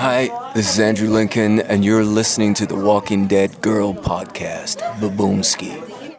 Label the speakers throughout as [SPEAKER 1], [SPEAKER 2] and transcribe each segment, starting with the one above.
[SPEAKER 1] Hi, this is Andrew Lincoln, and you're listening to the Walking Dead Girl podcast, Baboomski.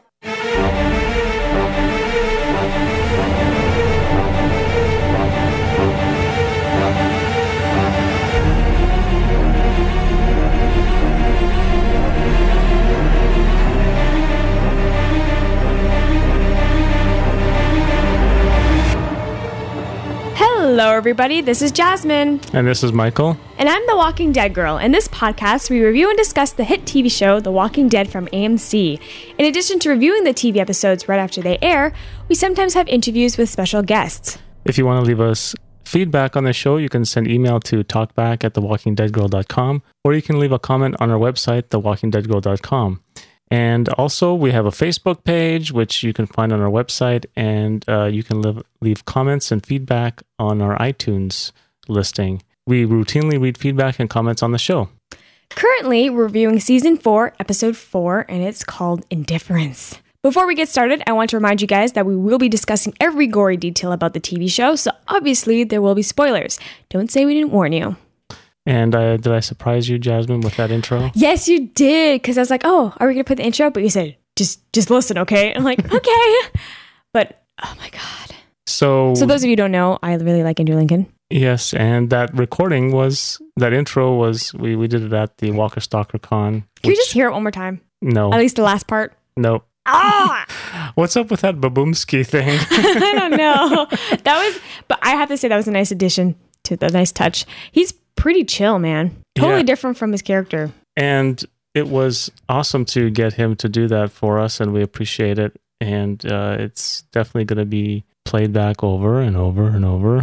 [SPEAKER 2] Hello, everybody. This is Jasmine.
[SPEAKER 3] And this is Michael.
[SPEAKER 2] And I'm the Walking Dead Girl. In this podcast, we review and discuss the hit TV show, The Walking Dead from AMC. In addition to reviewing the TV episodes right after they air, we sometimes have interviews with special guests.
[SPEAKER 3] If you want to leave us feedback on the show, you can send email to talkback@thewalkingdeadgirl.com, or you can leave a comment on our website, thewalkingdeadgirl.com. And also, we have a Facebook page, which you can find on our website, and you can leave comments and feedback on our iTunes listing. We routinely read feedback and comments on the show.
[SPEAKER 2] Currently, we're reviewing Season 4, Episode 4, and it's called Indifference. Before we get started, I want to remind you guys that we will be discussing every gory detail about the TV show, so obviously there will be spoilers. Don't say we didn't warn you.
[SPEAKER 3] And did I surprise you, Jasmine, with that intro?
[SPEAKER 2] Yes, you did. Because I was like, oh, are we going to put the intro? But you said, just listen, okay? And I'm like, okay. But, oh my God. So those of you who don't know, I really like Andrew Lincoln.
[SPEAKER 3] Yes, and that intro was, we did it at the Walker Stalker Con.
[SPEAKER 2] Can we just hear it one more time?
[SPEAKER 3] No.
[SPEAKER 2] At least the last part?
[SPEAKER 3] No.
[SPEAKER 2] Ah!
[SPEAKER 3] What's up with that Baboomski thing?
[SPEAKER 2] I don't know. But I have to say that was a nice addition to the nice touch. He's pretty chill, man. Totally different from his character.
[SPEAKER 3] And it was awesome to get him to do that for us, and we appreciate it. And it's definitely going to be played back over and over and over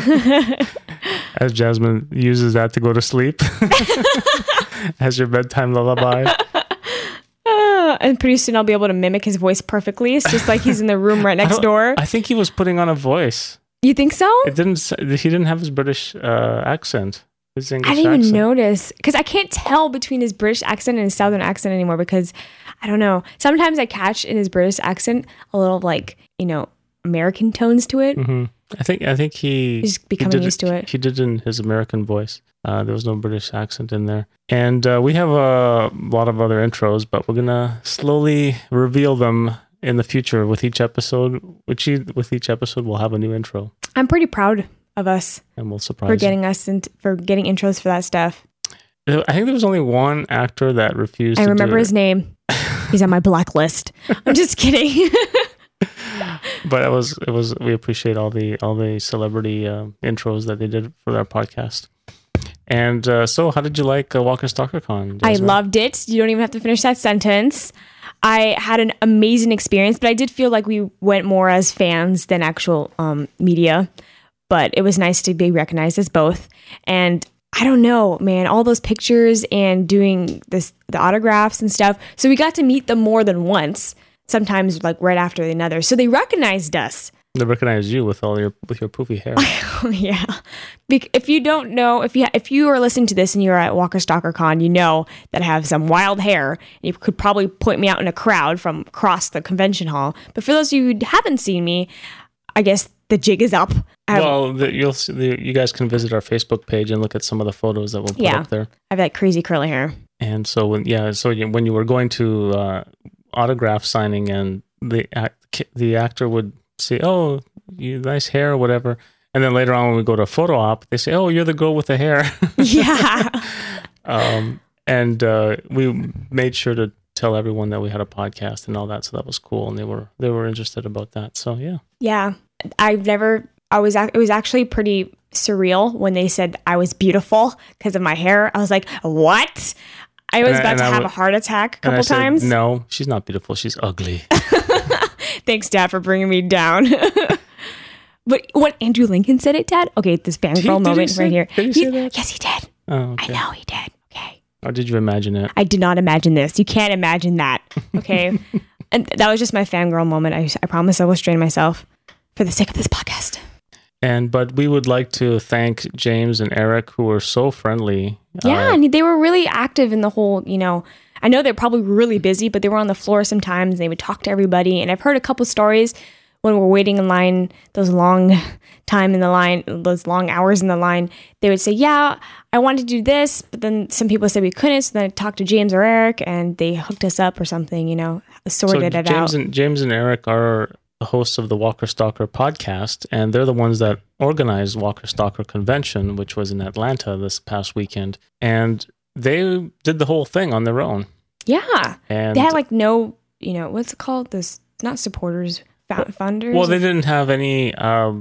[SPEAKER 3] as Jasmine uses that to go to sleep as your bedtime lullaby.
[SPEAKER 2] And pretty soon I'll be able to mimic his voice perfectly. It's just like he's in the room right next door.
[SPEAKER 3] I think he was putting on a voice.
[SPEAKER 2] You think so?
[SPEAKER 3] He didn't have his British accent. His English
[SPEAKER 2] I didn't
[SPEAKER 3] accent.
[SPEAKER 2] even notice, because I can't tell between his British accent and his Southern accent anymore, because I don't know. Sometimes I catch in his British accent a little American tones to it.
[SPEAKER 3] Mm-hmm. I think he's
[SPEAKER 2] becoming used to it.
[SPEAKER 3] He did in his American voice. There was no British accent in there. And we have a lot of other intros, but we're going to slowly reveal them in the future with each episode. With each episode, we'll have a new intro.
[SPEAKER 2] I'm pretty proud of us.
[SPEAKER 3] And we'll surprise
[SPEAKER 2] for getting us for getting intros for that stuff.
[SPEAKER 3] I think there was only one actor that refused.
[SPEAKER 2] I remember his name. He's on my blacklist. I'm just kidding.
[SPEAKER 3] But it was. We appreciate all the celebrity intros that they did for our podcast. And so, how did you like Walker Stalker Con, Jasmine?
[SPEAKER 2] I loved it. You don't even have to finish that sentence. I had an amazing experience, but I did feel like we went more as fans than actual media. But it was nice to be recognized as both. And I don't know, man, all those pictures and doing the autographs and stuff. So we got to meet them more than once, sometimes like right after another. So they recognized us.
[SPEAKER 3] They recognized you with your poofy hair.
[SPEAKER 2] Yeah. If you don't know, if you are listening to this and you're at Walker Stalker Con, you know that I have some wild hair. You could probably point me out in a crowd from across the convention hall. But for those of you who haven't seen me, I guess the jig is up.
[SPEAKER 3] You'll see, you guys can visit our Facebook page and look at some of the photos that we'll put up there.
[SPEAKER 2] I have that crazy curly hair.
[SPEAKER 3] And so when you were going to autograph signing, and the actor would say, "Oh, you nice hair," or whatever, and then later on when we go to a photo op, they say, "Oh, you're the girl with the hair."
[SPEAKER 2] Yeah.
[SPEAKER 3] And we made sure to tell everyone that we had a podcast and all that, so that was cool, and they were interested about that. So yeah.
[SPEAKER 2] Yeah. It was actually pretty surreal when they said I was beautiful because of my hair. I was like, what? I was about to have a heart attack a couple times.
[SPEAKER 3] No, she's not beautiful. She's ugly.
[SPEAKER 2] Thanks, Dad, for bringing me down. But when Andrew Lincoln said it, Dad, okay, this fangirl moment right here.
[SPEAKER 3] Did he say that?
[SPEAKER 2] Yes, he did.
[SPEAKER 3] Oh, okay.
[SPEAKER 2] I know he did. Okay.
[SPEAKER 3] Or did you imagine it?
[SPEAKER 2] I did not imagine this. You can't imagine that. Okay. And that was just my fangirl moment. I promise I will restrain myself for the sake of this podcast.
[SPEAKER 3] But we would like to thank James and Eric, who were so friendly.
[SPEAKER 2] Yeah, and they were really active in the whole, I know they're probably really busy, but they were on the floor sometimes and they would talk to everybody. And I've heard a couple stories when we're waiting in line, those long time in the line, those long hours in the line, they would say, yeah, I wanted to do this, but then some people said we couldn't, so then I talked to James or Eric, and they hooked us up or something, sorted it out.
[SPEAKER 3] James and Eric are the hosts of the Walker Stalker podcast, and they're the ones that organized Walker Stalker Convention, which was in Atlanta this past weekend, and they did the whole thing on their own.
[SPEAKER 2] Yeah.
[SPEAKER 3] And
[SPEAKER 2] they had no, what's it called? This, not supporters, funders?
[SPEAKER 3] Well, they didn't have any,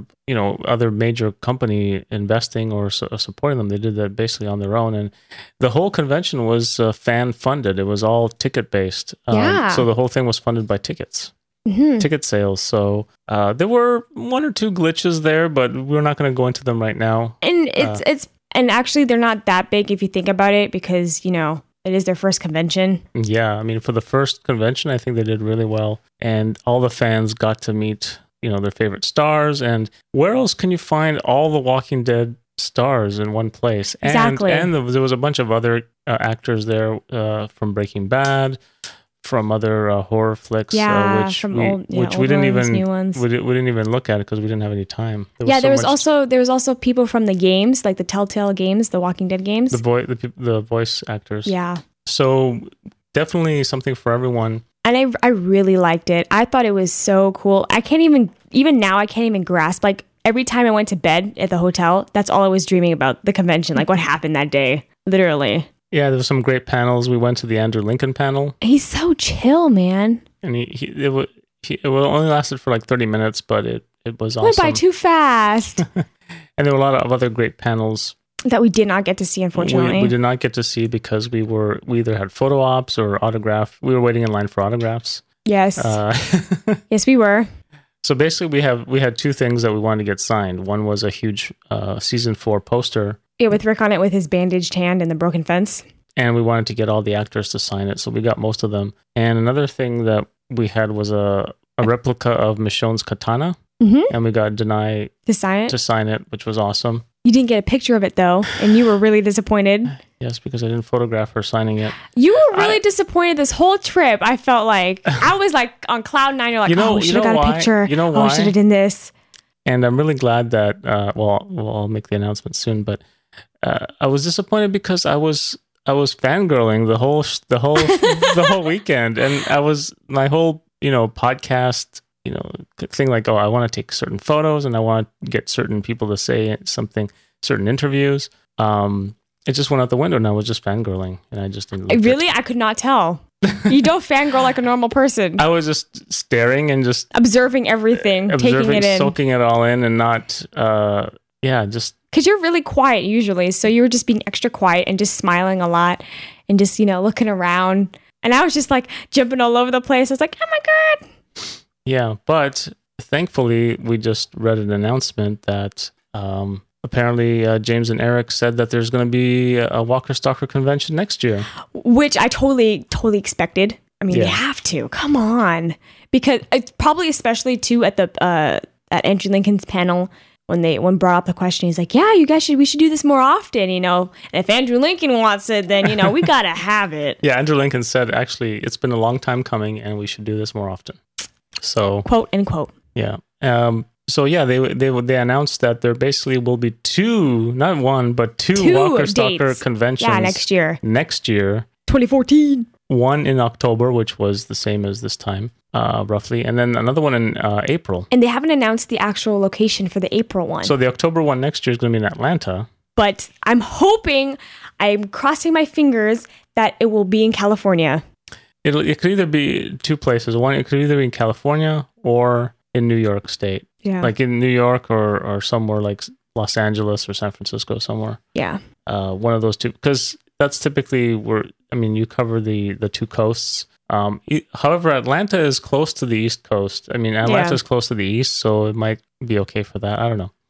[SPEAKER 3] other major company investing or supporting them. They did that basically on their own. And the whole convention was fan funded. It was all ticket based. So the whole thing was funded by tickets, ticket sales. So there were one or two glitches there, but we're not going to go into them right now.
[SPEAKER 2] And and actually they're not that big if you think about it, because, it is their first convention.
[SPEAKER 3] Yeah, I mean, for the first convention, I think they did really well. And all the fans got to meet, their favorite stars. And where else can you find all the Walking Dead stars in one place?
[SPEAKER 2] Exactly.
[SPEAKER 3] And there was a bunch of other actors there from Breaking Bad, from other horror flicks, which we didn't even look at it because we didn't have any time.
[SPEAKER 2] There was also people from the games, like the Telltale games, the Walking Dead games.
[SPEAKER 3] The voice actors.
[SPEAKER 2] Yeah.
[SPEAKER 3] So definitely something for everyone.
[SPEAKER 2] And I really liked it. I thought it was so cool. I can't even grasp. Like every time I went to bed at the hotel, that's all I was dreaming about, the convention, like what happened that day, literally.
[SPEAKER 3] Yeah, there were some great panels. We went to the Andrew Lincoln panel.
[SPEAKER 2] He's so chill, man.
[SPEAKER 3] And it only lasted for like 30 minutes, but it was awesome.
[SPEAKER 2] Went by too fast.
[SPEAKER 3] And there were a lot of other great panels
[SPEAKER 2] that we did not get to see, unfortunately.
[SPEAKER 3] We did not get to see because we either had photo ops or autograph. We were waiting in line for autographs.
[SPEAKER 2] Yes. Yes, we were.
[SPEAKER 3] So basically, we had two things that we wanted to get signed. One was a huge season 4 poster.
[SPEAKER 2] Yeah, with Rick on it with his bandaged hand and the broken fence.
[SPEAKER 3] And we wanted to get all the actors to sign it, so we got most of them. And another thing that we had was a replica of Michonne's katana. Mm-hmm. And we got Denai to sign it, which was awesome.
[SPEAKER 2] You didn't get a picture of it, though, and you were really disappointed.
[SPEAKER 3] Yes, because I didn't photograph her signing it.
[SPEAKER 2] You were really disappointed this whole trip. I felt like I was like on cloud 9. You're like, we should have got a picture.
[SPEAKER 3] You know why?
[SPEAKER 2] We should have done this.
[SPEAKER 3] And I'm really glad that, I'll make the announcement soon, but I was disappointed because I was fangirling the whole weekend, and I was my whole podcast thing, like, I want to take certain photos and I want to get certain people to say something, certain interviews. It just went out the window, and I was just fangirling, and I just didn't.
[SPEAKER 2] I could not tell. You don't fangirl like a normal person.
[SPEAKER 3] I was just staring and just
[SPEAKER 2] observing everything, taking it in,
[SPEAKER 3] soaking it all in, and not just.
[SPEAKER 2] Because you're really quiet usually, so you were just being extra quiet and just smiling a lot and just, looking around. And I was just like jumping all over the place. I was like, oh my God.
[SPEAKER 3] Yeah, but thankfully we just read an announcement that apparently James and Eric said that there's going to be a Walker Stalker convention next year. Which
[SPEAKER 2] I totally expected. I mean, They have to. Come on. Because it's probably especially too at the at Andrew Lincoln's panel, when brought up the question, he's like, yeah, we should do this more often, And if Andrew Lincoln wants it, then, we got to have it.
[SPEAKER 3] Yeah, Andrew Lincoln said, actually, it's been a long time coming and we should do this more often. So,
[SPEAKER 2] quote, end quote.
[SPEAKER 3] Yeah. They announced that there basically will be two, not one, but two Walker Stalker conventions.
[SPEAKER 2] Yeah, next year. 2014.
[SPEAKER 3] One in October, which was the same as this time. Roughly, and then another one in April.
[SPEAKER 2] And they haven't announced the actual location for the April one.
[SPEAKER 3] So the October one next year is going to be in Atlanta.
[SPEAKER 2] But I'm crossing my fingers that it will be in California.
[SPEAKER 3] It could either be two places. One, it could either be in California or in New York State.
[SPEAKER 2] Yeah.
[SPEAKER 3] Like in New York or somewhere like Los Angeles or San Francisco somewhere.
[SPEAKER 2] Yeah.
[SPEAKER 3] One of those two, because that's typically you cover the two coasts. However, Atlanta is close to the East Coast. Atlanta is close to the East, so it might be okay for that. I don't know.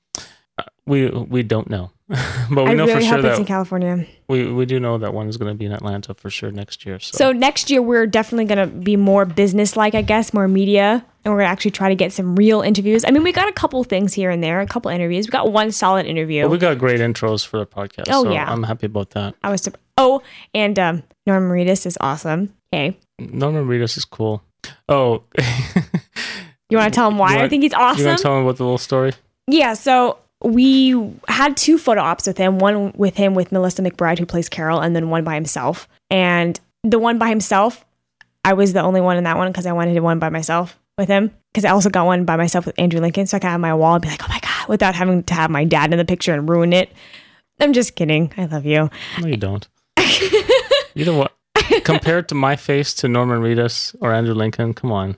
[SPEAKER 3] We don't know, but we know for sure that
[SPEAKER 2] it's in California.
[SPEAKER 3] We do know that one is going to be in Atlanta for sure next year.
[SPEAKER 2] So next year we're definitely going to be more business-like, I guess, more media, and we're going to actually try to get some real interviews. We got a couple things here and there, a couple interviews. We got one solid interview.
[SPEAKER 3] Well, we got great intros for the podcast.
[SPEAKER 2] Oh,
[SPEAKER 3] so
[SPEAKER 2] yeah.
[SPEAKER 3] I'm happy about that.
[SPEAKER 2] And Norman Reedus is awesome. Okay.
[SPEAKER 3] Norman Reedus is cool. Oh,
[SPEAKER 2] You want to tell him why I think he's awesome?
[SPEAKER 3] You want to tell him about the little story?
[SPEAKER 2] Yeah, so we had 2 photo ops with him. One with Melissa McBride, who plays Carol, and then one by himself. And the one by himself, I was the only one in that one because I wanted one by myself with him. Because I also got one by myself with Andrew Lincoln, so I could have my wall and be like, oh my God, without having to have my dad in the picture and ruin it. I'm just kidding. I love you.
[SPEAKER 3] No, you don't. You know what? Compared to my face to Norman Reedus or Andrew Lincoln, come on.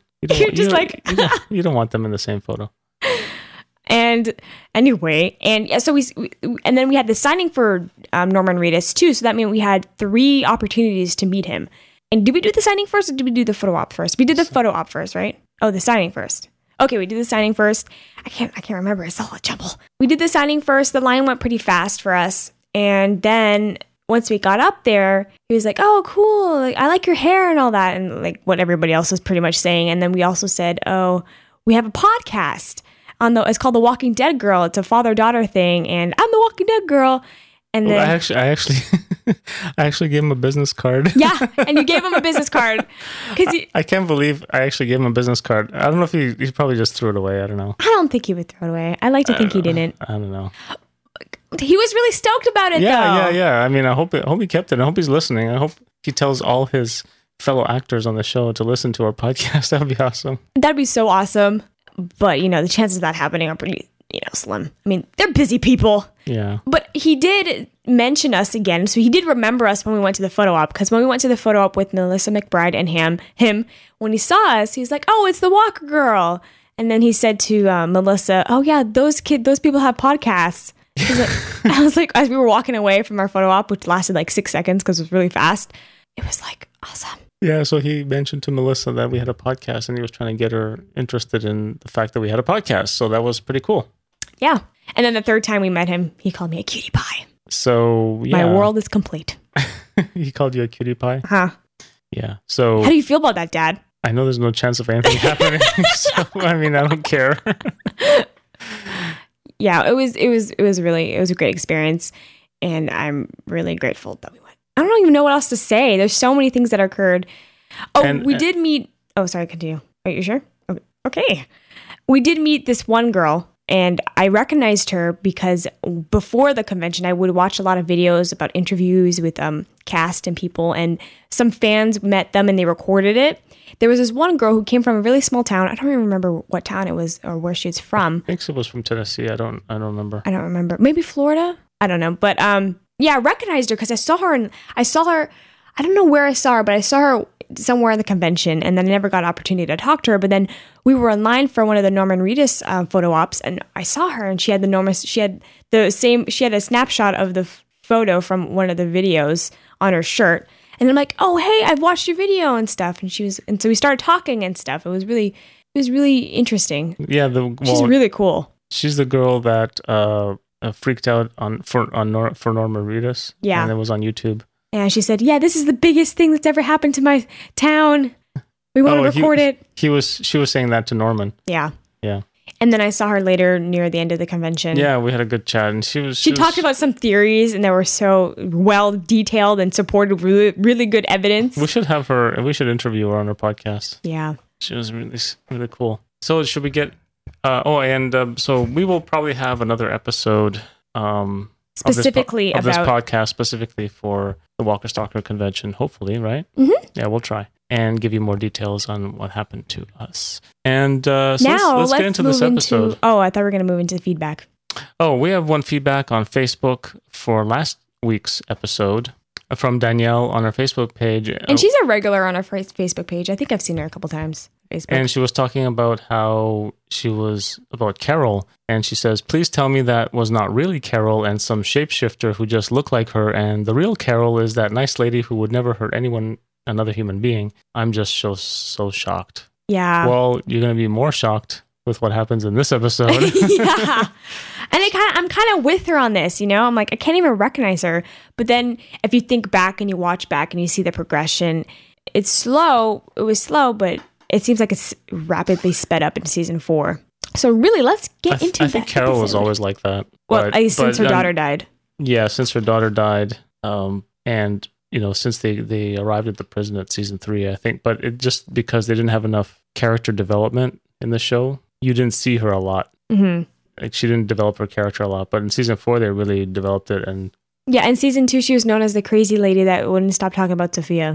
[SPEAKER 3] You don't want them in the same photo.
[SPEAKER 2] And anyway, and yeah, so and then we had the signing for Norman Reedus too. So that meant we had 3 opportunities to meet him. And did we do the signing first or did we do the photo op first? We did the photo op first, right? Oh, the signing first. Okay, we did the signing first. I can't remember. It's all a jumble. We did the signing first. The line went pretty fast for us. And then once we got up there, he was like, oh, cool. Like, I like your hair and all that. And like what everybody else was pretty much saying. And then we also said, oh, we have a podcast. It's called The Walking Dead Girl. It's a father-daughter thing. And I'm the Walking Dead Girl. And then
[SPEAKER 3] I actually gave him a business card.
[SPEAKER 2] Yeah, and you gave him a business card because
[SPEAKER 3] I can't believe I actually gave him a business card. I don't know if he probably just threw it away. I don't know.
[SPEAKER 2] I don't think he would throw it away. I like to think he didn't.
[SPEAKER 3] I don't know.
[SPEAKER 2] He was really stoked about it.
[SPEAKER 3] Yeah. I mean, I hope he kept it. I hope he's listening. I hope he tells all his fellow actors on the show to listen to our podcast. That would be awesome.
[SPEAKER 2] That'd be so awesome. But the chances of that happening are pretty slim. I mean, they're busy people.
[SPEAKER 3] Yeah.
[SPEAKER 2] But he did mention us again. So he did remember us when we went to the photo op. Because when we went to the photo op with Melissa McBride and him, when he saw us, he's like, oh, it's the Walker Girl. And then he said to Melissa, oh, yeah, those people have podcasts. I was like, as we were walking away from our photo op, which lasted like 6 seconds because it was really fast, it was like, awesome.
[SPEAKER 3] Yeah, so he mentioned to Melissa that we had a podcast and he was trying to get her interested in the fact that we had a podcast. So that was pretty cool.
[SPEAKER 2] Yeah. And then the third time we met him, he called me a cutie pie.
[SPEAKER 3] So, yeah.
[SPEAKER 2] My world is complete.
[SPEAKER 3] He called you a cutie pie?
[SPEAKER 2] Huh.
[SPEAKER 3] Yeah. So
[SPEAKER 2] how do you feel about that, Dad?
[SPEAKER 3] I know there's no chance of anything happening. So, I mean, I don't care.
[SPEAKER 2] Yeah, it was a great experience. And I'm really grateful that we went. I don't even know what else to say. There's so many things that occurred. Oh, we did meet. Oh, sorry, continue. Are you sure? Okay. We did meet this one girl, and I recognized her because before the convention, I would watch a lot of videos about interviews with cast and people, and some fans met them and they recorded it. There was this one girl who came from a really small town. I don't even remember what town it was or where she was from.
[SPEAKER 3] I think it was from Tennessee. I don't remember.
[SPEAKER 2] I don't remember. Maybe Florida? I don't know. But yeah, I recognized her because I saw her. I don't know where I saw her, but I saw her somewhere in the convention, and then I never got an opportunity to talk to her. But then we were in line for one of the Norman Reedus photo ops, and I saw her, and she had a snapshot of the photo from one of the videos on her shirt, and I'm like, oh hey, I've watched your video and stuff, and so we started talking and stuff. It was really interesting.
[SPEAKER 3] Yeah,
[SPEAKER 2] she's really cool.
[SPEAKER 3] She's the girl that freaked out for Norman Reedus.
[SPEAKER 2] Yeah,
[SPEAKER 3] and it was on YouTube.
[SPEAKER 2] And she said, yeah, this is the biggest thing that's ever happened to my town. We want to record it.
[SPEAKER 3] She was saying that to Norman.
[SPEAKER 2] Yeah.
[SPEAKER 3] Yeah.
[SPEAKER 2] And then I saw her later near the end of the convention.
[SPEAKER 3] Yeah, we had a good chat. And she
[SPEAKER 2] talked about some theories, and they were so well detailed and supported really, really good evidence.
[SPEAKER 3] We should have her, we should interview her on our podcast.
[SPEAKER 2] Yeah.
[SPEAKER 3] She was really, really cool. So should we get, so we will probably have another episode
[SPEAKER 2] specifically
[SPEAKER 3] of this podcast specifically for the Walker Stalker convention, hopefully, right?
[SPEAKER 2] Mm-hmm.
[SPEAKER 3] Yeah, we'll try and give you more details on what happened to us. And
[SPEAKER 2] now
[SPEAKER 3] let's get into this episode.
[SPEAKER 2] I thought we were going to move into feedback.
[SPEAKER 3] Oh, we have one feedback on Facebook for last week's episode from Danielle on our Facebook page.
[SPEAKER 2] And she's a regular on our Facebook page. I think I've seen her a couple times. Facebook.
[SPEAKER 3] And she was talking about how about Carol, and she says, please tell me that was not really Carol and some shapeshifter who just looked like her, and the real Carol is that nice lady who would never hurt anyone, another human being. I'm just so shocked.
[SPEAKER 2] Yeah.
[SPEAKER 3] Well, you're going to be more shocked with what happens in this episode.
[SPEAKER 2] Yeah. And I'm kind of with her on this, I'm like, I can't even recognize her. But then if you think back and you watch back and you see the progression, it's slow. It was slow, but it seems like it's rapidly sped up in season 4. So really, let's get into that.
[SPEAKER 3] I think Carol was always like that.
[SPEAKER 2] Well, since her daughter died.
[SPEAKER 3] Yeah, since her daughter died. And, since they arrived at the prison at season 3, I think. But it just because they didn't have enough character development in the show, you didn't see her a lot.
[SPEAKER 2] Mm-hmm.
[SPEAKER 3] Like she didn't develop her character a lot, but in season 4 they really developed it. And
[SPEAKER 2] Yeah, in season 2, she was known as the crazy lady that wouldn't stop talking about Sophia.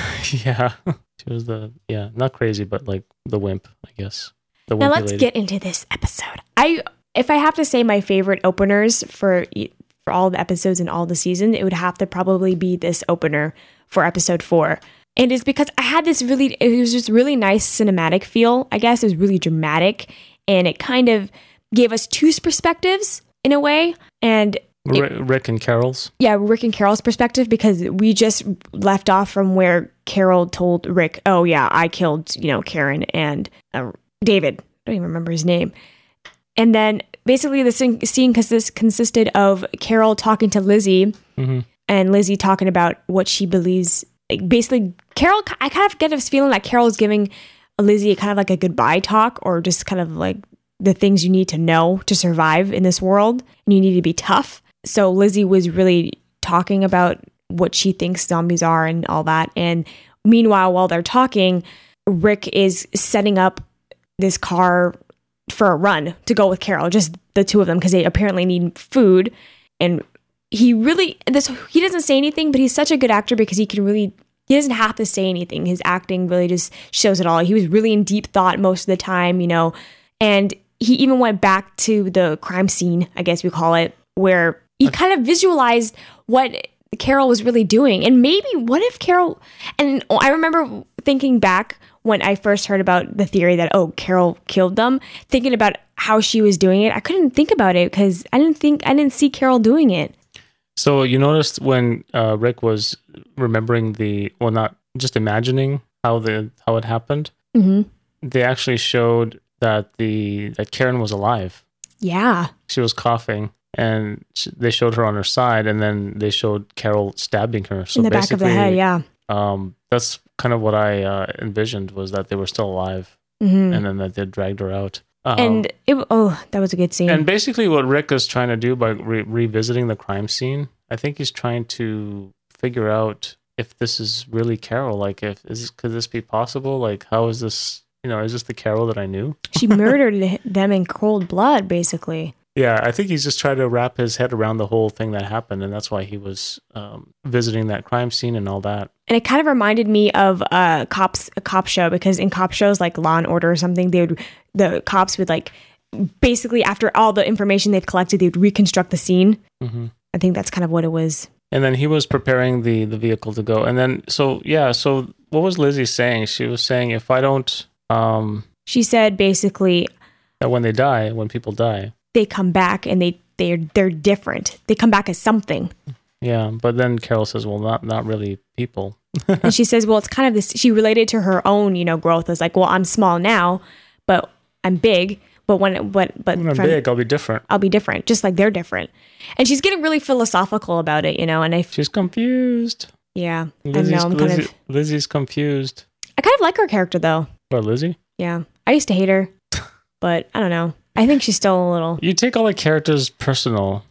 [SPEAKER 3] yeah, she was not crazy, but like the wimp, I guess. The
[SPEAKER 2] Now
[SPEAKER 3] wimpy
[SPEAKER 2] let's
[SPEAKER 3] lady.
[SPEAKER 2] get into this episode. If I have to say my favorite openers for all the episodes in all the season, it would have to probably be this opener for episode 4. And it's because I had this it was just really nice cinematic feel. I guess it was really dramatic, and it kind of gave us two perspectives in a way. And
[SPEAKER 3] Rick and Carol's.
[SPEAKER 2] Yeah, Rick and Carol's perspective, because we just left off from where Carol told Rick, "Oh yeah, I killed, Karen and David." I don't even remember his name. And then basically the scene consisted of Carol talking to Lizzie, and Lizzie talking about what she believes. Like basically, Carol, I kind of get this feeling like Carol is giving Lizzie kind of like a goodbye talk, or just kind of like the things you need to know to survive in this world, and you need to be tough. So Lizzie was really talking about what she thinks zombies are and all that. And meanwhile, while they're talking, Rick is setting up this car for a run to go with Carol, just the two of them, because they apparently need food. And he doesn't say anything, but he's such a good actor because he doesn't have to say anything. His acting really just shows it all. He was really in deep thought most of the time, and he even went back to the crime scene, I guess we call it, where he kind of visualized what Carol was really doing. And maybe what if Carol, and I remember thinking back when I first heard about the theory that, Carol killed them, thinking about how she was doing it. I couldn't think about it because I didn't see Carol doing it.
[SPEAKER 3] So you noticed when Rick was remembering not just imagining how it happened, they actually showed that Karen was alive.
[SPEAKER 2] Yeah.
[SPEAKER 3] She was coughing, and they showed her on her side, and then they showed Carol stabbing her. So
[SPEAKER 2] in the back of the head, yeah.
[SPEAKER 3] That's kind of what I envisioned, was that they were still alive, and then that they dragged her out.
[SPEAKER 2] And that was a good scene.
[SPEAKER 3] And basically what Rick is trying to do by revisiting the crime scene, I think he's trying to figure out if this is really Carol. Like, could this be possible? Like, how is this, is this the Carol that I knew?
[SPEAKER 2] She murdered them in cold blood, basically.
[SPEAKER 3] Yeah, I think he's just trying to wrap his head around the whole thing that happened, and that's why he was visiting that crime scene and all that. And
[SPEAKER 2] it kind of reminded me of a cop show, because in cop shows like Law and Order or something, the cops would like basically, after all the information they've collected, they would reconstruct the scene. I think that's kind of what it was.
[SPEAKER 3] And then he was preparing the vehicle to go, and then so what was Lizzie saying? She was saying, if I don't,
[SPEAKER 2] she said basically
[SPEAKER 3] that when people die,
[SPEAKER 2] they come back and they're different. They come back as something.
[SPEAKER 3] Yeah, but then Carol says, well, not really people.
[SPEAKER 2] And she says, well, it's kind of this, she related to her own, growth. It's like, well, I'm small now, but I'm big. But when I'm big, I'll be different. I'll be different, just like they're different. And she's getting really philosophical about it, and she's confused. Yeah,
[SPEAKER 3] Lizzie's confused.
[SPEAKER 2] I kind of like her character, though.
[SPEAKER 3] What, Lizzie?
[SPEAKER 2] Yeah, I used to hate her, but I don't know. I think she's still a little.
[SPEAKER 3] You take all the characters personal.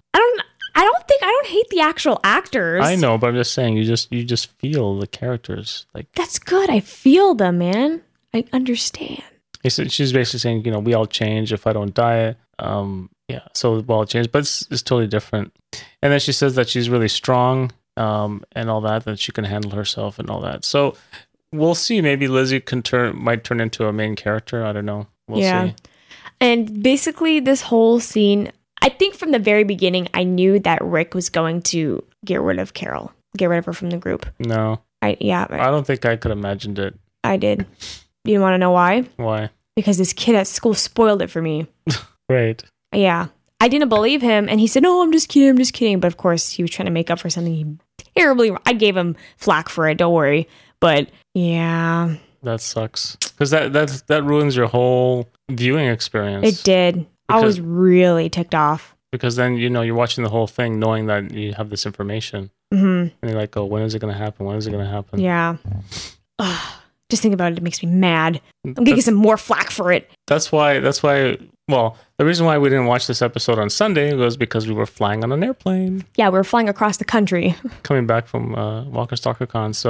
[SPEAKER 2] I don't hate the actual actors.
[SPEAKER 3] I know, but I'm just saying, you just feel the characters. Like,
[SPEAKER 2] that's good. I feel them, man. I understand.
[SPEAKER 3] She's basically saying, we all change if I don't die. So we all change, but it's totally different. And then she says that she's really strong, and all that she can handle herself and all that. So we'll see. Maybe Lizzie might turn into a main character. I don't know. We'll see.
[SPEAKER 2] And basically, this whole scene, I think from the very beginning, I knew that Rick was going to get rid of Carol, get rid of her from the group.
[SPEAKER 3] No. I don't think I could have imagined it.
[SPEAKER 2] I did. You want to know why?
[SPEAKER 3] Why?
[SPEAKER 2] Because this kid at school spoiled it for me.
[SPEAKER 3] Right.
[SPEAKER 2] Yeah. I didn't believe him, and he said, no, I'm just kidding. But of course, he was trying to make up for something I gave him flack for it, don't worry. But, yeah.
[SPEAKER 3] That sucks. Because that ruins your whole viewing experience.
[SPEAKER 2] It did. I was really ticked off.
[SPEAKER 3] Because then, you're watching the whole thing knowing that you have this information. And you're like, oh, when is it going to happen? When is it going to happen?
[SPEAKER 2] Yeah. Ugh. Just think about it. It makes me mad. I'm going to get some more flack for it.
[SPEAKER 3] That's why, well, the reason why we didn't watch this episode on Sunday was because we were flying on an airplane.
[SPEAKER 2] Yeah, we were flying across the country.
[SPEAKER 3] Coming back from Walker Stalker Con. So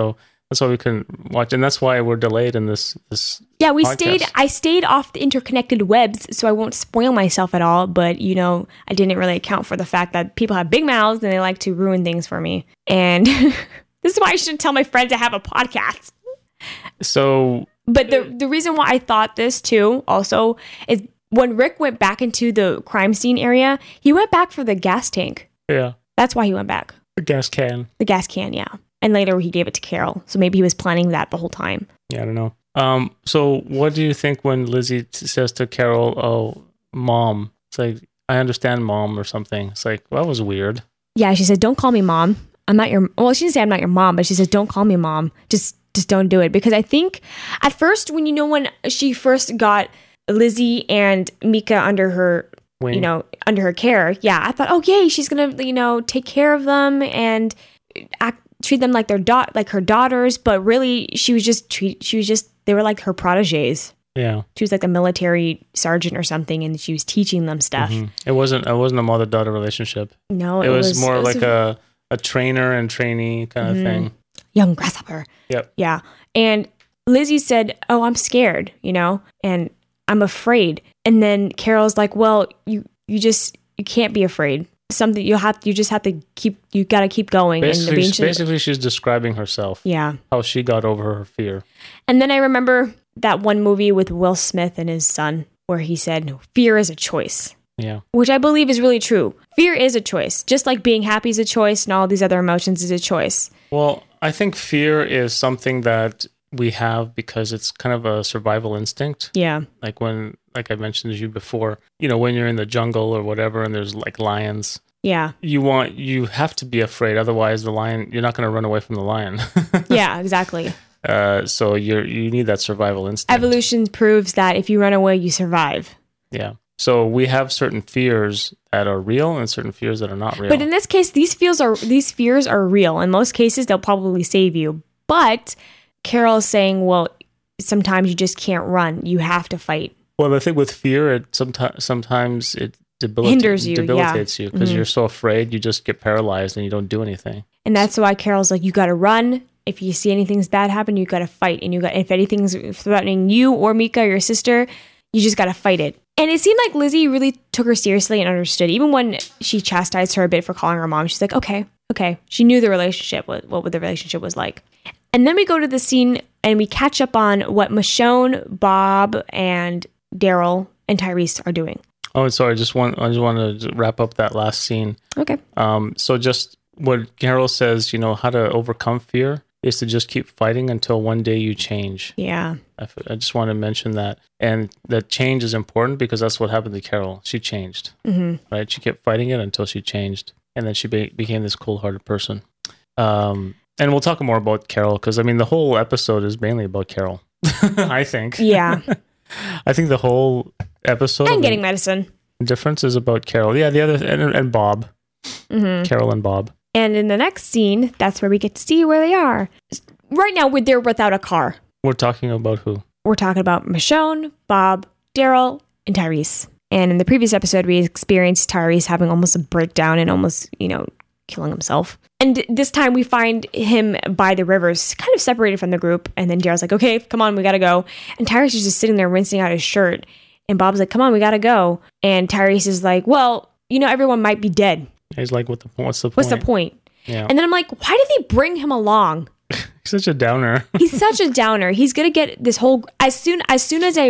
[SPEAKER 3] That's why we couldn't watch, and that's why we're delayed in this.
[SPEAKER 2] Yeah,
[SPEAKER 3] podcast.
[SPEAKER 2] I stayed off the interconnected webs, so I won't spoil myself at all. But I didn't really account for the fact that people have big mouths and they like to ruin things for me. And this is why I shouldn't tell my friends I have a podcast.
[SPEAKER 3] So,
[SPEAKER 2] but the reason why I thought this too, also, is when Rick went back into the crime scene area, he went back for the gas tank.
[SPEAKER 3] yeah,
[SPEAKER 2] That's why he went back.
[SPEAKER 3] the gas can.
[SPEAKER 2] The gas can, yeah. And later he gave it to Carol. So maybe he was planning that the whole time.
[SPEAKER 3] Yeah, I don't know. So what do you think when Lizzie says to Carol, "Oh, Mom"? It's like, I understand, Mom, or something. It's like, well, that was weird.
[SPEAKER 2] Yeah, she said, "Don't call me Mom. I'm not your." Well, she didn't say I'm not your mom, but she said, "Don't call me Mom. Just don't do it." Because I think at first, when she first got Lizzie and Mika under her,
[SPEAKER 3] Wing.
[SPEAKER 2] under her care, yeah, I thought, oh yay, she's gonna, take care of them and treat them like her daughters. But really, they were like her proteges.
[SPEAKER 3] Yeah.
[SPEAKER 2] She was like a military sergeant or something, and she was teaching them stuff.
[SPEAKER 3] Mm-hmm. It wasn't a mother-daughter relationship.
[SPEAKER 2] No,
[SPEAKER 3] It was more like a trainer and trainee kind of thing.
[SPEAKER 2] young grasshopper.
[SPEAKER 3] Yep.
[SPEAKER 2] Yeah. And Lizzie said, "Oh, I'm scared, and I'm afraid." And then Carol's like, "Well, you can't be afraid. Something you just have to got to keep going."
[SPEAKER 3] Basically, she's describing herself.
[SPEAKER 2] Yeah.
[SPEAKER 3] How she got over her fear.
[SPEAKER 2] And then I remember that one movie with Will Smith and his son where he said, "Fear is a choice."
[SPEAKER 3] Yeah.
[SPEAKER 2] Which I believe is really true. Fear is a choice. Just like being happy is a choice and all these other emotions is a choice.
[SPEAKER 3] Well, I think fear is something that we have because it's kind of a survival instinct.
[SPEAKER 2] Yeah.
[SPEAKER 3] Like I mentioned to you before, when you're in the jungle or whatever and there's like lions,
[SPEAKER 2] Yeah.
[SPEAKER 3] you have to be afraid. Otherwise you're not going to run away from the lion.
[SPEAKER 2] Yeah, exactly.
[SPEAKER 3] So you need that survival instinct.
[SPEAKER 2] Evolution proves that if you run away, you survive.
[SPEAKER 3] Yeah. So we have certain fears that are real and certain fears that are not real.
[SPEAKER 2] But in this case, these fears are real. In most cases, they'll probably save you. But Carol is saying, well, sometimes you just can't run. You have to fight.
[SPEAKER 3] Well, the thing with fear, it sometimes it
[SPEAKER 2] Hinders you,
[SPEAKER 3] debilitates you because you're so afraid, you just get paralyzed and you don't do anything.
[SPEAKER 2] And that's why Carol's like, you got to run. If you see anything's bad happen, you got to fight. And if anything's threatening you or Mika or your sister, you just got to fight it. And it seemed like Lizzie really took her seriously and understood. Even when she chastised her a bit for calling her mom, she's like, okay. She knew the relationship, what the relationship was like. And then we go to the scene and we catch up on what Michonne, Bob, and Daryl and Tyrese are doing.
[SPEAKER 3] Oh, sorry. I just want to wrap up that last scene.
[SPEAKER 2] Okay.
[SPEAKER 3] So just what Carol says, how to overcome fear is to just keep fighting until one day you change.
[SPEAKER 2] Yeah.
[SPEAKER 3] I just want to mention that. And that change is important because that's what happened to Carol. She changed, right? She kept fighting it until she changed. And then she became this cold-hearted person. And we'll talk more about Carol because, the whole episode is mainly about Carol, I think.
[SPEAKER 2] Yeah.
[SPEAKER 3] I think the whole episode...
[SPEAKER 2] And getting medicine.
[SPEAKER 3] Difference is about Carol. Yeah, the other... And Bob. Mm-hmm. Carol and Bob.
[SPEAKER 2] And in the next scene, that's where we get to see where they are. Right now, they're without a car.
[SPEAKER 3] We're talking about who?
[SPEAKER 2] We're talking about Michonne, Bob, Daryl, and Tyrese. And in the previous episode, we experienced Tyrese having almost a breakdown and almost, killing himself. And this time we find him by the rivers, kind of separated from the group. And then Daryl's like, okay, come on, we got to go. And Tyrese is just sitting there rinsing out his shirt. And Bob's like, come on, we got to go. And Tyrese is like, well, everyone might be dead.
[SPEAKER 3] He's like, what's the point?
[SPEAKER 2] What's the point?
[SPEAKER 3] Yeah.
[SPEAKER 2] And then I'm like, why did they bring him along?
[SPEAKER 3] He's such a downer.
[SPEAKER 2] He's such a downer. He's gonna get this whole. As soon as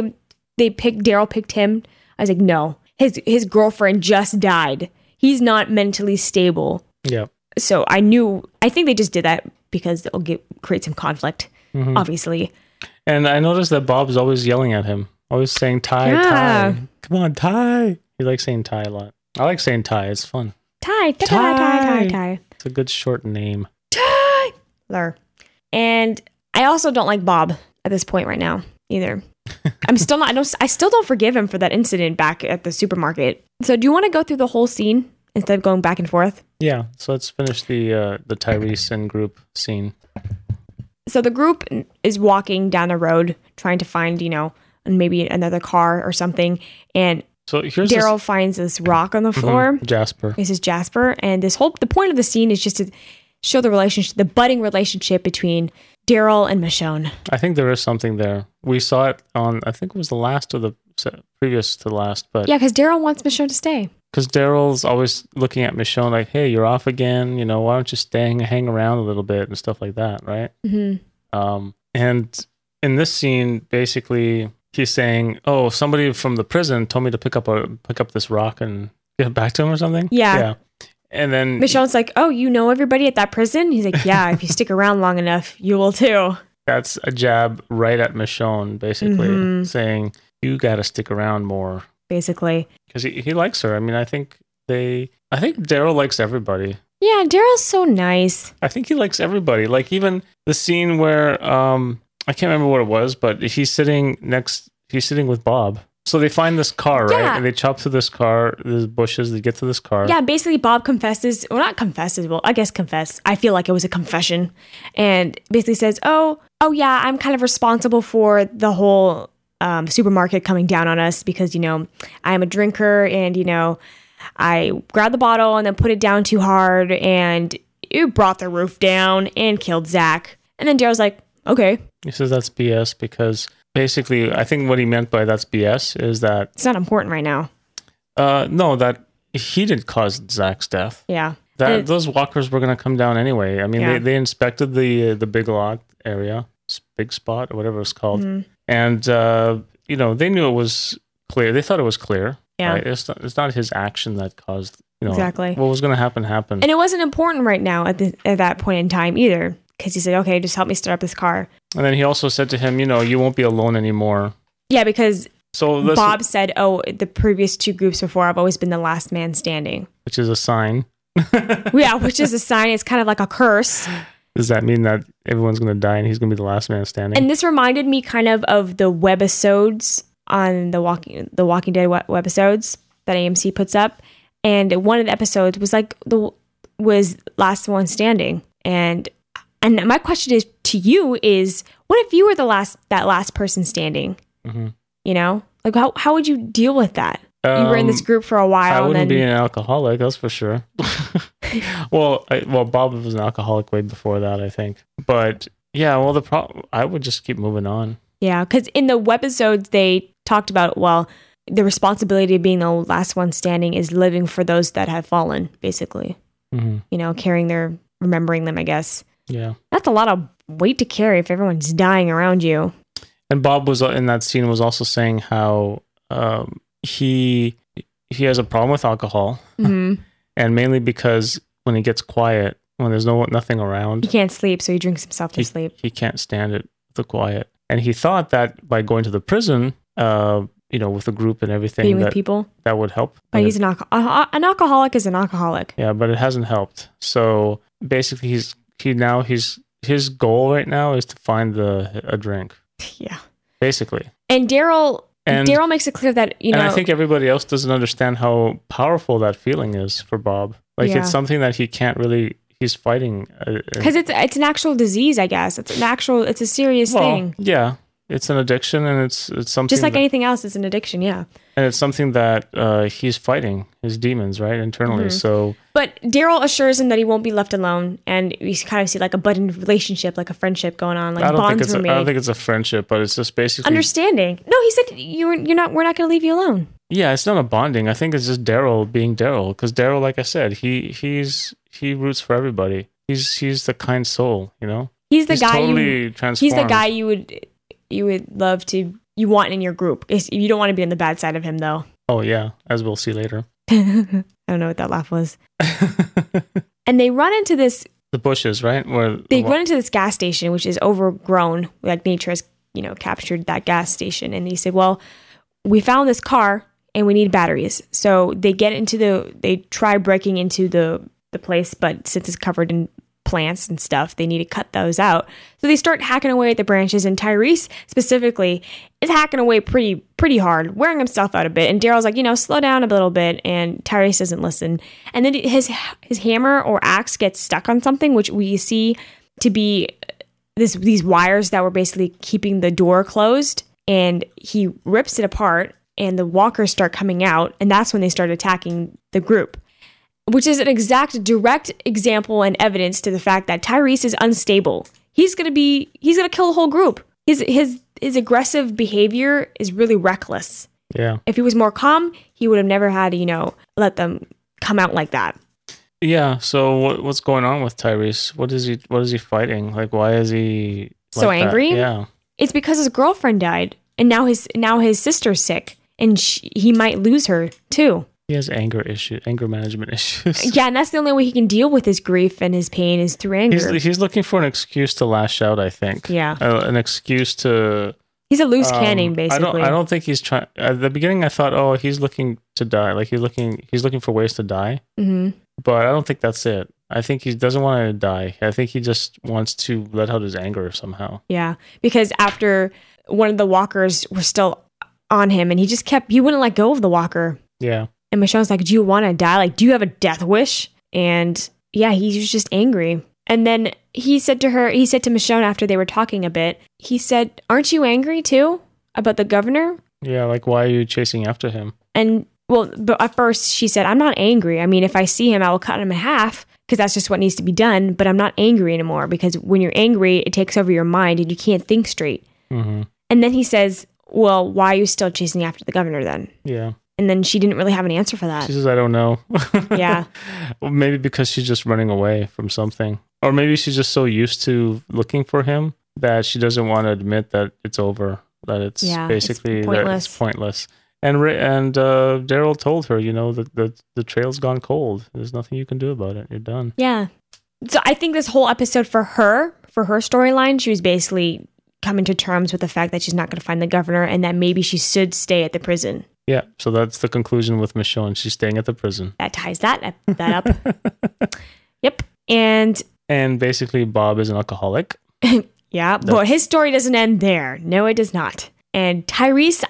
[SPEAKER 2] Daryl picked him, I was like, no, his girlfriend just died. He's not mentally stable.
[SPEAKER 3] Yeah.
[SPEAKER 2] So I think they just did that because it'll create some conflict, obviously.
[SPEAKER 3] And I noticed that Bob's always yelling at him, always saying Ty,
[SPEAKER 2] Yeah.
[SPEAKER 3] Ty. Come on, Ty. He likes saying Ty a lot. I like saying Ty. It's fun.
[SPEAKER 2] Ty.
[SPEAKER 3] It's a good short name.
[SPEAKER 2] Tyler. And I also don't like Bob at this point right now either. I still don't forgive him for that incident back at the supermarket. So do you want to go through the whole scene instead of going back and forth?
[SPEAKER 3] Yeah. So let's finish the Tyrese and group scene.
[SPEAKER 2] So the group is walking down the road trying to find, maybe another car or something. And
[SPEAKER 3] so here's
[SPEAKER 2] Daryl finds this rock on the floor.
[SPEAKER 3] Jasper.
[SPEAKER 2] This is Jasper. And the point of the scene is just to show the relationship, the budding relationship between Daryl and Michonne.
[SPEAKER 3] I think there is something there. We saw it on, I think it was the last of the previous to the last, but
[SPEAKER 2] Yeah, because Daryl wants Michonne to stay.
[SPEAKER 3] because Daryl's always looking at Michonne like, hey, you're off again. You know, why don't you hang around a little bit and stuff like that, right? And in this scene, basically, he's saying, "Oh, somebody from the prison told me to pick up this rock and get it back to him or something."
[SPEAKER 2] Yeah.
[SPEAKER 3] And then
[SPEAKER 2] Michonne's like, "Oh, you know everybody at that prison?" He's like, "Yeah, if you stick around long enough, you will too."
[SPEAKER 3] that's a jab right at Michonne, basically saying, "You got to stick around more."
[SPEAKER 2] Basically.
[SPEAKER 3] Because he likes her. I mean, I think Daryl likes everybody.
[SPEAKER 2] Yeah, Daryl's so nice.
[SPEAKER 3] I think he likes everybody. Like even the scene where I can't remember what it was, but he's sitting with Bob. So they find this car, right?
[SPEAKER 2] Yeah.
[SPEAKER 3] And they chop through this car, there's bushes, they get to this car.
[SPEAKER 2] Yeah, basically Bob confesses, well, not confesses, well, I guess confess. I feel like it was a confession. And basically says, oh yeah, I'm kind of responsible for the whole supermarket coming down on us because, you know, I am a drinker and, you know, I grabbed the bottle and then put it down too hard and it brought the roof down and killed Zach. And then Daryl's like, okay.
[SPEAKER 3] He says that's BS because basically, I think what he meant by that's BS is that
[SPEAKER 2] It's not important right now.
[SPEAKER 3] no, that he didn't cause Zach's death.
[SPEAKER 2] Yeah.
[SPEAKER 3] That those walkers were going to come down anyway. I mean, they inspected the Big Lot area, Big Spot or whatever it's called, and you know they knew it was clear. They thought it was clear.
[SPEAKER 2] Yeah.
[SPEAKER 3] Right? It's not his action that caused
[SPEAKER 2] Exactly.
[SPEAKER 3] what was going to happen happened.
[SPEAKER 2] And it wasn't important right now at that point in time either because he said, okay, just help me start up this car.
[SPEAKER 3] And then he also said to him, you know, you won't be alone anymore.
[SPEAKER 2] Yeah, because
[SPEAKER 3] So
[SPEAKER 2] Bob said, oh, the previous two groups before, I've always been the last man standing.
[SPEAKER 3] which is a sign.
[SPEAKER 2] Yeah, which is a sign. It's kind of like a curse.
[SPEAKER 3] Does that mean that everyone's going to die and he's going to be the last man standing?
[SPEAKER 2] And this reminded me kind of the webisodes on the Walking Dead webisodes that AMC puts up. And one of the episodes was like was last one standing. And my question is to you is, what if you were that last person standing? You know, like how would you deal with that? You were in this group for a while.
[SPEAKER 3] I wouldn't
[SPEAKER 2] and then,
[SPEAKER 3] be an alcoholic, that's for sure. Well, Bob was an alcoholic way before that, I think. But yeah, well, I would just keep moving on.
[SPEAKER 2] Yeah, because in the webisodes they talked about, well, the responsibility of being the last one standing is living for those that have fallen, basically. You know, remembering them, I guess.
[SPEAKER 3] Yeah.
[SPEAKER 2] That's a lot of weight to carry if everyone's dying around you.
[SPEAKER 3] And Bob was in that scene was also saying how he has a problem with alcohol, and mainly because when he gets quiet, when there's nothing around,
[SPEAKER 2] He can't sleep, so he drinks himself to sleep.
[SPEAKER 3] He can't stand it, the quiet. And he thought that by going to the prison, you know, with the group and everything,
[SPEAKER 2] Being with people.
[SPEAKER 3] that would help.
[SPEAKER 2] But he's an alcoholic is an alcoholic.
[SPEAKER 3] Yeah, but it hasn't helped. So basically, his goal right now is to find a drink.
[SPEAKER 2] Yeah.
[SPEAKER 3] Basically.
[SPEAKER 2] And Daryl makes it clear that, you know.
[SPEAKER 3] And I think everybody else doesn't understand how powerful that feeling is for Bob. Like it's something that he can't really. He's fighting
[SPEAKER 2] because it's an actual disease, I guess. It's a serious thing.
[SPEAKER 3] Yeah, it's an addiction, and it's something
[SPEAKER 2] just like anything else. It's an addiction, yeah.
[SPEAKER 3] And it's something that he's fighting his demons, right, internally. So,
[SPEAKER 2] but Daryl assures him that he won't be left alone, and we kind of see like a budding relationship, like a friendship going on. Like bonds were made.
[SPEAKER 3] I don't think it's a friendship, but it's just basically
[SPEAKER 2] understanding. No, he said we're not going to leave you alone.
[SPEAKER 3] Yeah, it's not a bonding. I think it's just Daryl being Daryl, because Daryl, like I said, he roots for everybody. He's the kind soul, you know.
[SPEAKER 2] He's the guy
[SPEAKER 3] totally transformed.
[SPEAKER 2] He's the guy you would love to. You want in your group. You don't want to be on the bad side of him, though.
[SPEAKER 3] Oh, yeah, as we'll see later.
[SPEAKER 2] I don't know what that laugh was. And they run into this...
[SPEAKER 3] The bushes, right?
[SPEAKER 2] They run into this gas station, which is overgrown. Like nature has, you know, captured that gas station. And they say, well, we found this car and we need batteries. So they try breaking into the place, but since it's covered in plants and stuff, they need to cut those out. So they start hacking away at the branches, and Tyrese specifically is hacking away pretty hard, wearing himself out a bit. And Daryl's like, you know, slow down a little bit, and Tyrese doesn't listen. And then his hammer or axe gets stuck on something, which we see to be these wires that were basically keeping the door closed, and he rips it apart, and the walkers start coming out, and that's when they start attacking the group. which is an exact direct example and evidence to the fact that Tyrese is unstable. He's gonna kill the whole group. His aggressive behavior is really reckless.
[SPEAKER 3] Yeah.
[SPEAKER 2] If he was more calm, he would have never had to, let them come out like that.
[SPEAKER 3] Yeah. So what's going on with Tyrese? What is he fighting? Like, why is he
[SPEAKER 2] so
[SPEAKER 3] like
[SPEAKER 2] angry?
[SPEAKER 3] That? Yeah.
[SPEAKER 2] It's because his girlfriend died, and now his sister's sick, and he might lose her too.
[SPEAKER 3] He has anger management issues.
[SPEAKER 2] Yeah, and that's the only way he can deal with his grief and his pain is through anger.
[SPEAKER 3] He's looking for an excuse to lash out, I think.
[SPEAKER 2] Yeah.
[SPEAKER 3] An excuse to...
[SPEAKER 2] He's a loose cannon, basically.
[SPEAKER 3] I don't think he's trying... At the beginning, I thought, oh, he's looking to die. Like, he's looking for ways to die.
[SPEAKER 2] Mm-hmm.
[SPEAKER 3] But I don't think that's it. I think he doesn't want to die. I think he just wants to let out his anger somehow.
[SPEAKER 2] Yeah, because after one of the walkers were still on him, and he wouldn't let go of the walker.
[SPEAKER 3] Yeah.
[SPEAKER 2] And Michonne's like, do you want to die? Like, do you have a death wish? And yeah, he was just angry. And then he said to Michonne after they were talking a bit, he said, aren't you angry too about the governor?
[SPEAKER 3] Yeah, like, why are you chasing after him?
[SPEAKER 2] And but at first she said, I'm not angry. I mean, if I see him, I will cut him in half because that's just what needs to be done. But I'm not angry anymore because when you're angry, it takes over your mind and you can't think straight.
[SPEAKER 3] Mm-hmm.
[SPEAKER 2] And then he says, well, why are you still chasing after the governor then?
[SPEAKER 3] Yeah.
[SPEAKER 2] And then she didn't really have an answer for that.
[SPEAKER 3] She says, I don't know.
[SPEAKER 2] Yeah.
[SPEAKER 3] Well, maybe because she's just running away from something. Or maybe she's just so used to looking for him that she doesn't want to admit that it's over. That it's basically pointless. And Daryl told her, that the trail's gone cold. There's nothing you can do about it. You're done.
[SPEAKER 2] Yeah. So I think this whole episode for her storyline, she was basically coming to terms with the fact that she's not going to find the governor and that maybe she should stay at the prison.
[SPEAKER 3] Yeah, so that's the conclusion with Michonne. She's staying at the prison.
[SPEAKER 2] That ties that up. Yep. And
[SPEAKER 3] basically Bob is an alcoholic.
[SPEAKER 2] Yeah, but his story doesn't end there. No, it does not. And Tyrese,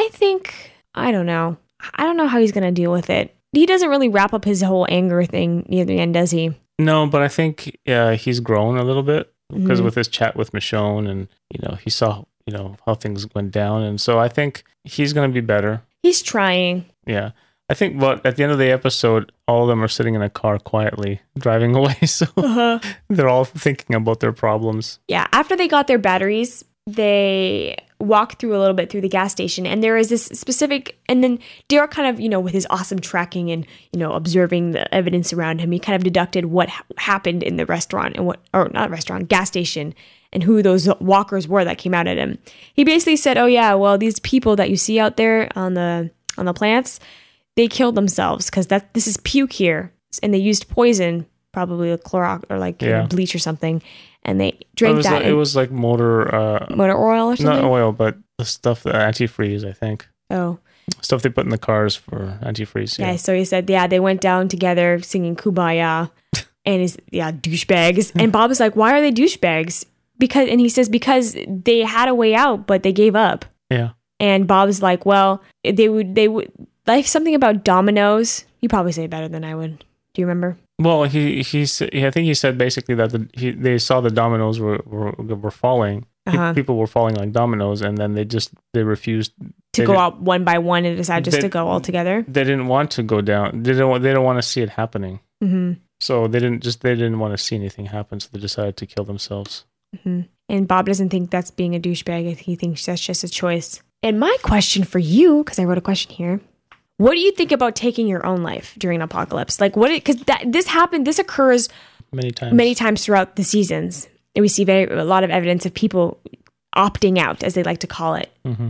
[SPEAKER 2] I don't know how he's going to deal with it. He doesn't really wrap up his whole anger thing near the end, does he?
[SPEAKER 3] No, but I think he's grown a little bit because with his chat with Michonne and, he saw, how things went down. And so I think he's going to be better.
[SPEAKER 2] He's trying.
[SPEAKER 3] Yeah. I think at the end of the episode, all of them are sitting in a car quietly driving away. So they're all thinking about their problems.
[SPEAKER 2] Yeah. After they got their batteries, they walk through a little bit through the gas station, and there is this specific, and then Daryl kind of, with his awesome tracking and, observing the evidence around him, he kind of deducted what happened in the restaurant and gas station, and who those walkers were that came out at him. He basically said, oh yeah, well, these people that you see out there on the plants, they killed themselves because this is puke here, and they used poison, probably a Clorox or bleach or something, and they drank that.
[SPEAKER 3] It was like motor
[SPEAKER 2] oil or something?
[SPEAKER 3] Not oil, but the stuff, the antifreeze, I think.
[SPEAKER 2] Oh.
[SPEAKER 3] Stuff they put in the cars for antifreeze.
[SPEAKER 2] Yeah, so he said, they went down together singing Kumbaya, and douchebags. And Bob is like, why are they douchebags? And he says, because they had a way out, but they gave up.
[SPEAKER 3] Yeah.
[SPEAKER 2] And Bob's like, well, they would like something about dominoes. You probably say it better than I would. Do you remember?
[SPEAKER 3] Well, I think he said basically that they saw the dominoes were falling. People were falling like dominoes, and then they refused
[SPEAKER 2] to go out one by one and decided just to go all together. They
[SPEAKER 3] didn't want to go down. They don't want to see it happening.
[SPEAKER 2] Mm-hmm.
[SPEAKER 3] So they didn't want to see anything happen. So they decided to kill themselves.
[SPEAKER 2] Mm-hmm. And Bob doesn't think that's being a douchebag. He thinks that's just a choice. And my question for you, because I wrote a question here. What do you think about taking your own life during an apocalypse? Like because this occurs many times throughout the seasons. And we see a lot of evidence of people opting out, as they like to call it.
[SPEAKER 3] Mm-hmm.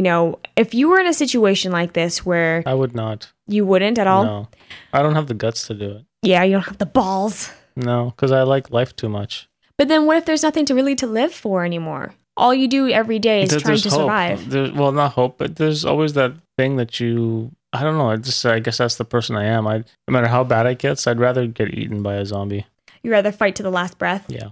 [SPEAKER 2] If you were in a situation like this where...
[SPEAKER 3] I would not.
[SPEAKER 2] You wouldn't at all?
[SPEAKER 3] No. I don't have the guts to do it.
[SPEAKER 2] Yeah, you don't have the balls.
[SPEAKER 3] No, because I like life too much.
[SPEAKER 2] But then what if there's nothing to live for anymore? All you do every day is trying to survive.
[SPEAKER 3] Not hope, but there's always that thing that you... I don't know. I guess that's the person I am. No matter how bad it gets, I'd rather get eaten by a zombie.
[SPEAKER 2] You'd rather fight to the last breath?
[SPEAKER 3] Yeah.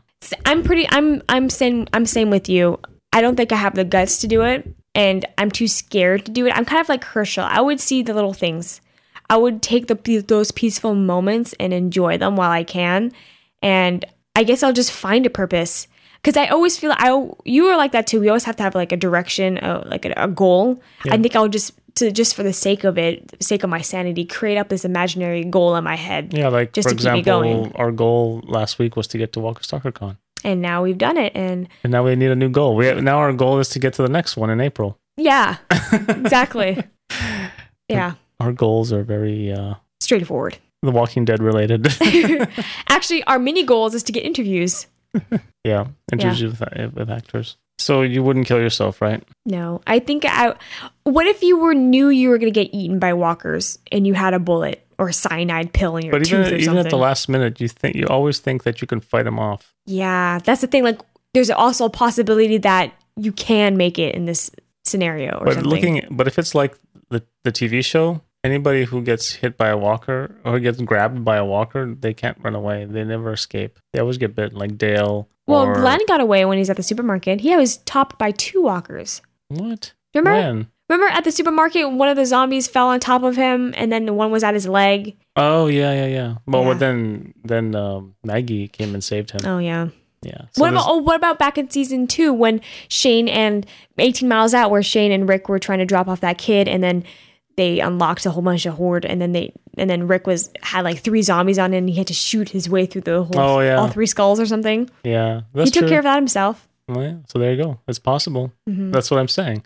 [SPEAKER 2] I'm same with you. I don't think I have the guts to do it, and I'm too scared to do it. I'm kind of like Herschel. I would see the little things. I would take those peaceful moments and enjoy them while I can, and I guess I'll just find a purpose. Because I always feel you are like that too. We always have to have like a direction, like a goal. Yeah. I think I'll just to just for the sake of it, the sake of my sanity, create up this imaginary goal in my head.
[SPEAKER 3] Yeah, like
[SPEAKER 2] just
[SPEAKER 3] for
[SPEAKER 2] to keep me
[SPEAKER 3] example,
[SPEAKER 2] going.
[SPEAKER 3] our goal last week was to get to Walker Stalker Con.
[SPEAKER 2] And now we've done it. And
[SPEAKER 3] now we need a new goal. Now our goal is to get to the next one in April.
[SPEAKER 2] yeah, exactly. Yeah.
[SPEAKER 3] Our goals are very
[SPEAKER 2] Straightforward.
[SPEAKER 3] The Walking Dead related.
[SPEAKER 2] Actually, our mini goals is to get interviews.
[SPEAKER 3] Yeah, interviews with actors. So you wouldn't kill yourself, right?
[SPEAKER 2] No, I think what if you knew you were going to get eaten by walkers and you had a bullet or a cyanide pill in your tooth or something?
[SPEAKER 3] Even at the last minute, you always think that you can fight them off.
[SPEAKER 2] Yeah, that's the thing. Like, there's also a possibility that you can make it in this scenario or something.
[SPEAKER 3] But if it's like the TV show, anybody who gets hit by a walker or gets grabbed by a walker, they can't run away. They never escape. They always get bitten, like Dale.
[SPEAKER 2] Well, Glenn got away when he's at the supermarket. He was topped by 2 walkers.
[SPEAKER 3] What?
[SPEAKER 2] Remember?
[SPEAKER 3] When?
[SPEAKER 2] Remember at the supermarket, one of the zombies fell on top of him, and then one was at his leg.
[SPEAKER 3] Oh yeah. Well, then Maggie came and saved him.
[SPEAKER 2] Oh yeah.
[SPEAKER 3] Yeah. So
[SPEAKER 2] what about back in season 2 when Shane and 18 Miles Out, where Shane and Rick were trying to drop off that kid, and then they unlocked a whole bunch of horde, and then Rick had like 3 zombies on it, and he had to shoot his way through the whole all 3 skulls or something.
[SPEAKER 3] Yeah,
[SPEAKER 2] he took care of that himself.
[SPEAKER 3] Well, yeah. So there you go. It's possible. Mm-hmm. That's what I'm saying.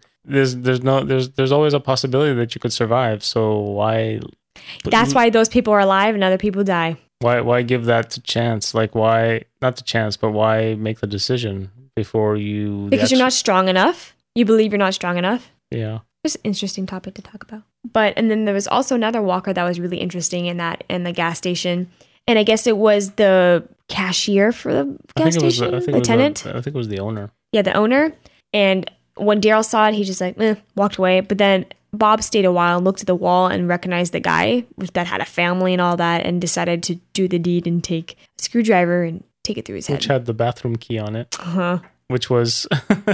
[SPEAKER 3] There's always a possibility that you could survive. So why?
[SPEAKER 2] That's why those people are alive and other people die.
[SPEAKER 3] Why give that to chance? Like why not to chance, but why make the decision before you?
[SPEAKER 2] Because you're not strong enough. You believe you're not strong enough.
[SPEAKER 3] Yeah.
[SPEAKER 2] It's an interesting topic to talk about. And then there was also another walker that was really interesting in the gas station. And I guess it was the cashier for the gas station? Attendant?
[SPEAKER 3] I think it was the owner.
[SPEAKER 2] Yeah, the owner. And when Daryl saw it, he just walked away. But then Bob stayed a while and looked at the wall and recognized the guy that had a family and all that and decided to do the deed and take a screwdriver and take it through his head.
[SPEAKER 3] Which had the bathroom key on it.
[SPEAKER 2] Uh-huh.
[SPEAKER 3] Which was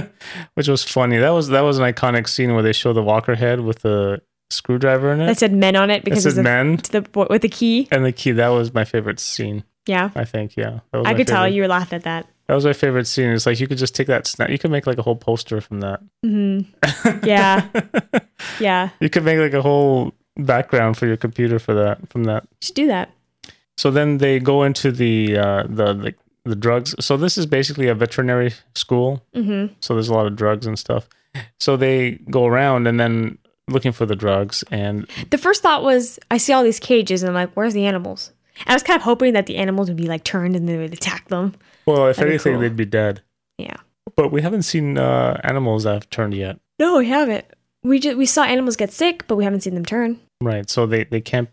[SPEAKER 3] funny. That was an iconic scene where they show the walker head with the screwdriver in it.
[SPEAKER 2] That said men on it because it said
[SPEAKER 3] men
[SPEAKER 2] with the key.
[SPEAKER 3] And the key, that was my favorite scene.
[SPEAKER 2] Yeah.
[SPEAKER 3] I think, yeah.
[SPEAKER 2] I could tell you were laughing at that.
[SPEAKER 3] That was my favorite scene. It's like you could just take that snap. You could make like a whole poster from that.
[SPEAKER 2] Mm-hmm. Yeah. Yeah.
[SPEAKER 3] You could make like a whole background for your computer from that.
[SPEAKER 2] You should do that.
[SPEAKER 3] So then they go into the drugs. So this is basically a veterinary school. Mm-hmm. So there's a lot of drugs and stuff. So they go around and then looking for the drugs. And
[SPEAKER 2] the first thought was, I see all these cages and I'm like, where's the animals? And I was kind of hoping that the animals would be like turned and they would attack them.
[SPEAKER 3] Well, if anything, cool. They'd be dead.
[SPEAKER 2] Yeah.
[SPEAKER 3] But we haven't seen animals that have turned yet.
[SPEAKER 2] No, we haven't. We saw animals get sick, but we haven't seen them turn.
[SPEAKER 3] Right. So they can't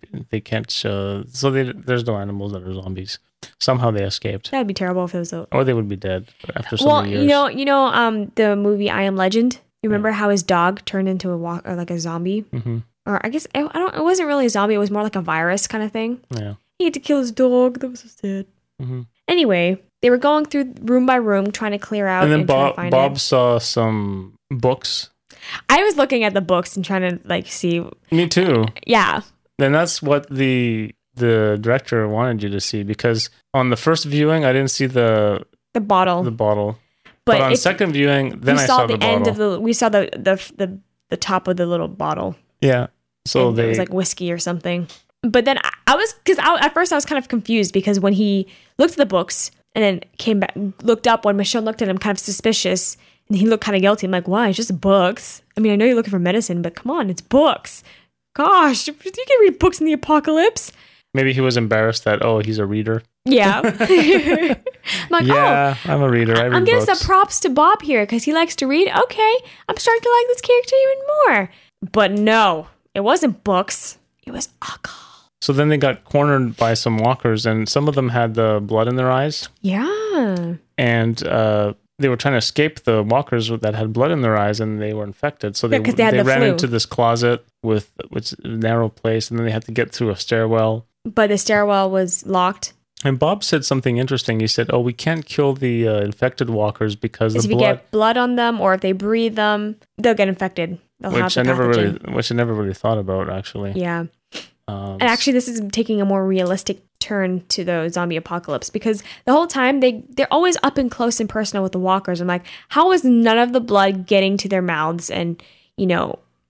[SPEAKER 3] there's no animals that are zombies. Somehow they escaped.
[SPEAKER 2] That'd be terrible if it was
[SPEAKER 3] or they would be dead after so many years.
[SPEAKER 2] Well, you know, the movie I Am Legend. You remember how his dog turned into a zombie? Mm-hmm. Or I guess it wasn't really a zombie. It was more like a virus kind of thing.
[SPEAKER 3] Yeah.
[SPEAKER 2] He had to kill his dog. That was so sad.
[SPEAKER 3] Mm-hmm.
[SPEAKER 2] Anyway, they were going through room by room trying to clear out.
[SPEAKER 3] And then Bob saw some books.
[SPEAKER 2] I was looking at the books and trying to see.
[SPEAKER 3] Me too.
[SPEAKER 2] Yeah.
[SPEAKER 3] Then that's what the director wanted you to see, because on the first viewing I didn't see the
[SPEAKER 2] bottle.
[SPEAKER 3] The bottle. But on second viewing, then I saw the bottle.
[SPEAKER 2] We saw the top of the little bottle.
[SPEAKER 3] Yeah. So
[SPEAKER 2] it was like whiskey or something. But then at first I was kind of confused because when he looked at the books and then came back, looked up when Michonne looked at him kind of suspicious and he looked kind of guilty. I'm like, why? It's just books. I mean, I know you're looking for medicine, but come on, it's books. Gosh, you can read books in the apocalypse.
[SPEAKER 3] Maybe he was embarrassed that, he's a reader.
[SPEAKER 2] Yeah. I'm like,
[SPEAKER 3] I'm a reader. I read
[SPEAKER 2] I'm getting
[SPEAKER 3] books.
[SPEAKER 2] some props to Bob here because he likes to read. Okay, I'm starting to like this character even more. But no, it wasn't books. It was alcohol.
[SPEAKER 3] So then they got cornered by some walkers, and some of them had the blood in their eyes.
[SPEAKER 2] Yeah.
[SPEAKER 3] And they were trying to escape the walkers that had blood in their eyes, and they were infected. So they ran into this closet with a narrow place, and then they had to get through a stairwell.
[SPEAKER 2] But the stairwell was locked.
[SPEAKER 3] And Bob said something interesting. He said, we can't kill the infected walkers because
[SPEAKER 2] if you get blood on them or if they breathe them, they'll get infected.
[SPEAKER 3] Which I never really thought about, actually.
[SPEAKER 2] Yeah. And actually, this is taking a more realistic turn to the zombie apocalypse because the whole time they're always up and close and personal with the walkers. I'm like, how is none of the blood getting to their mouths and,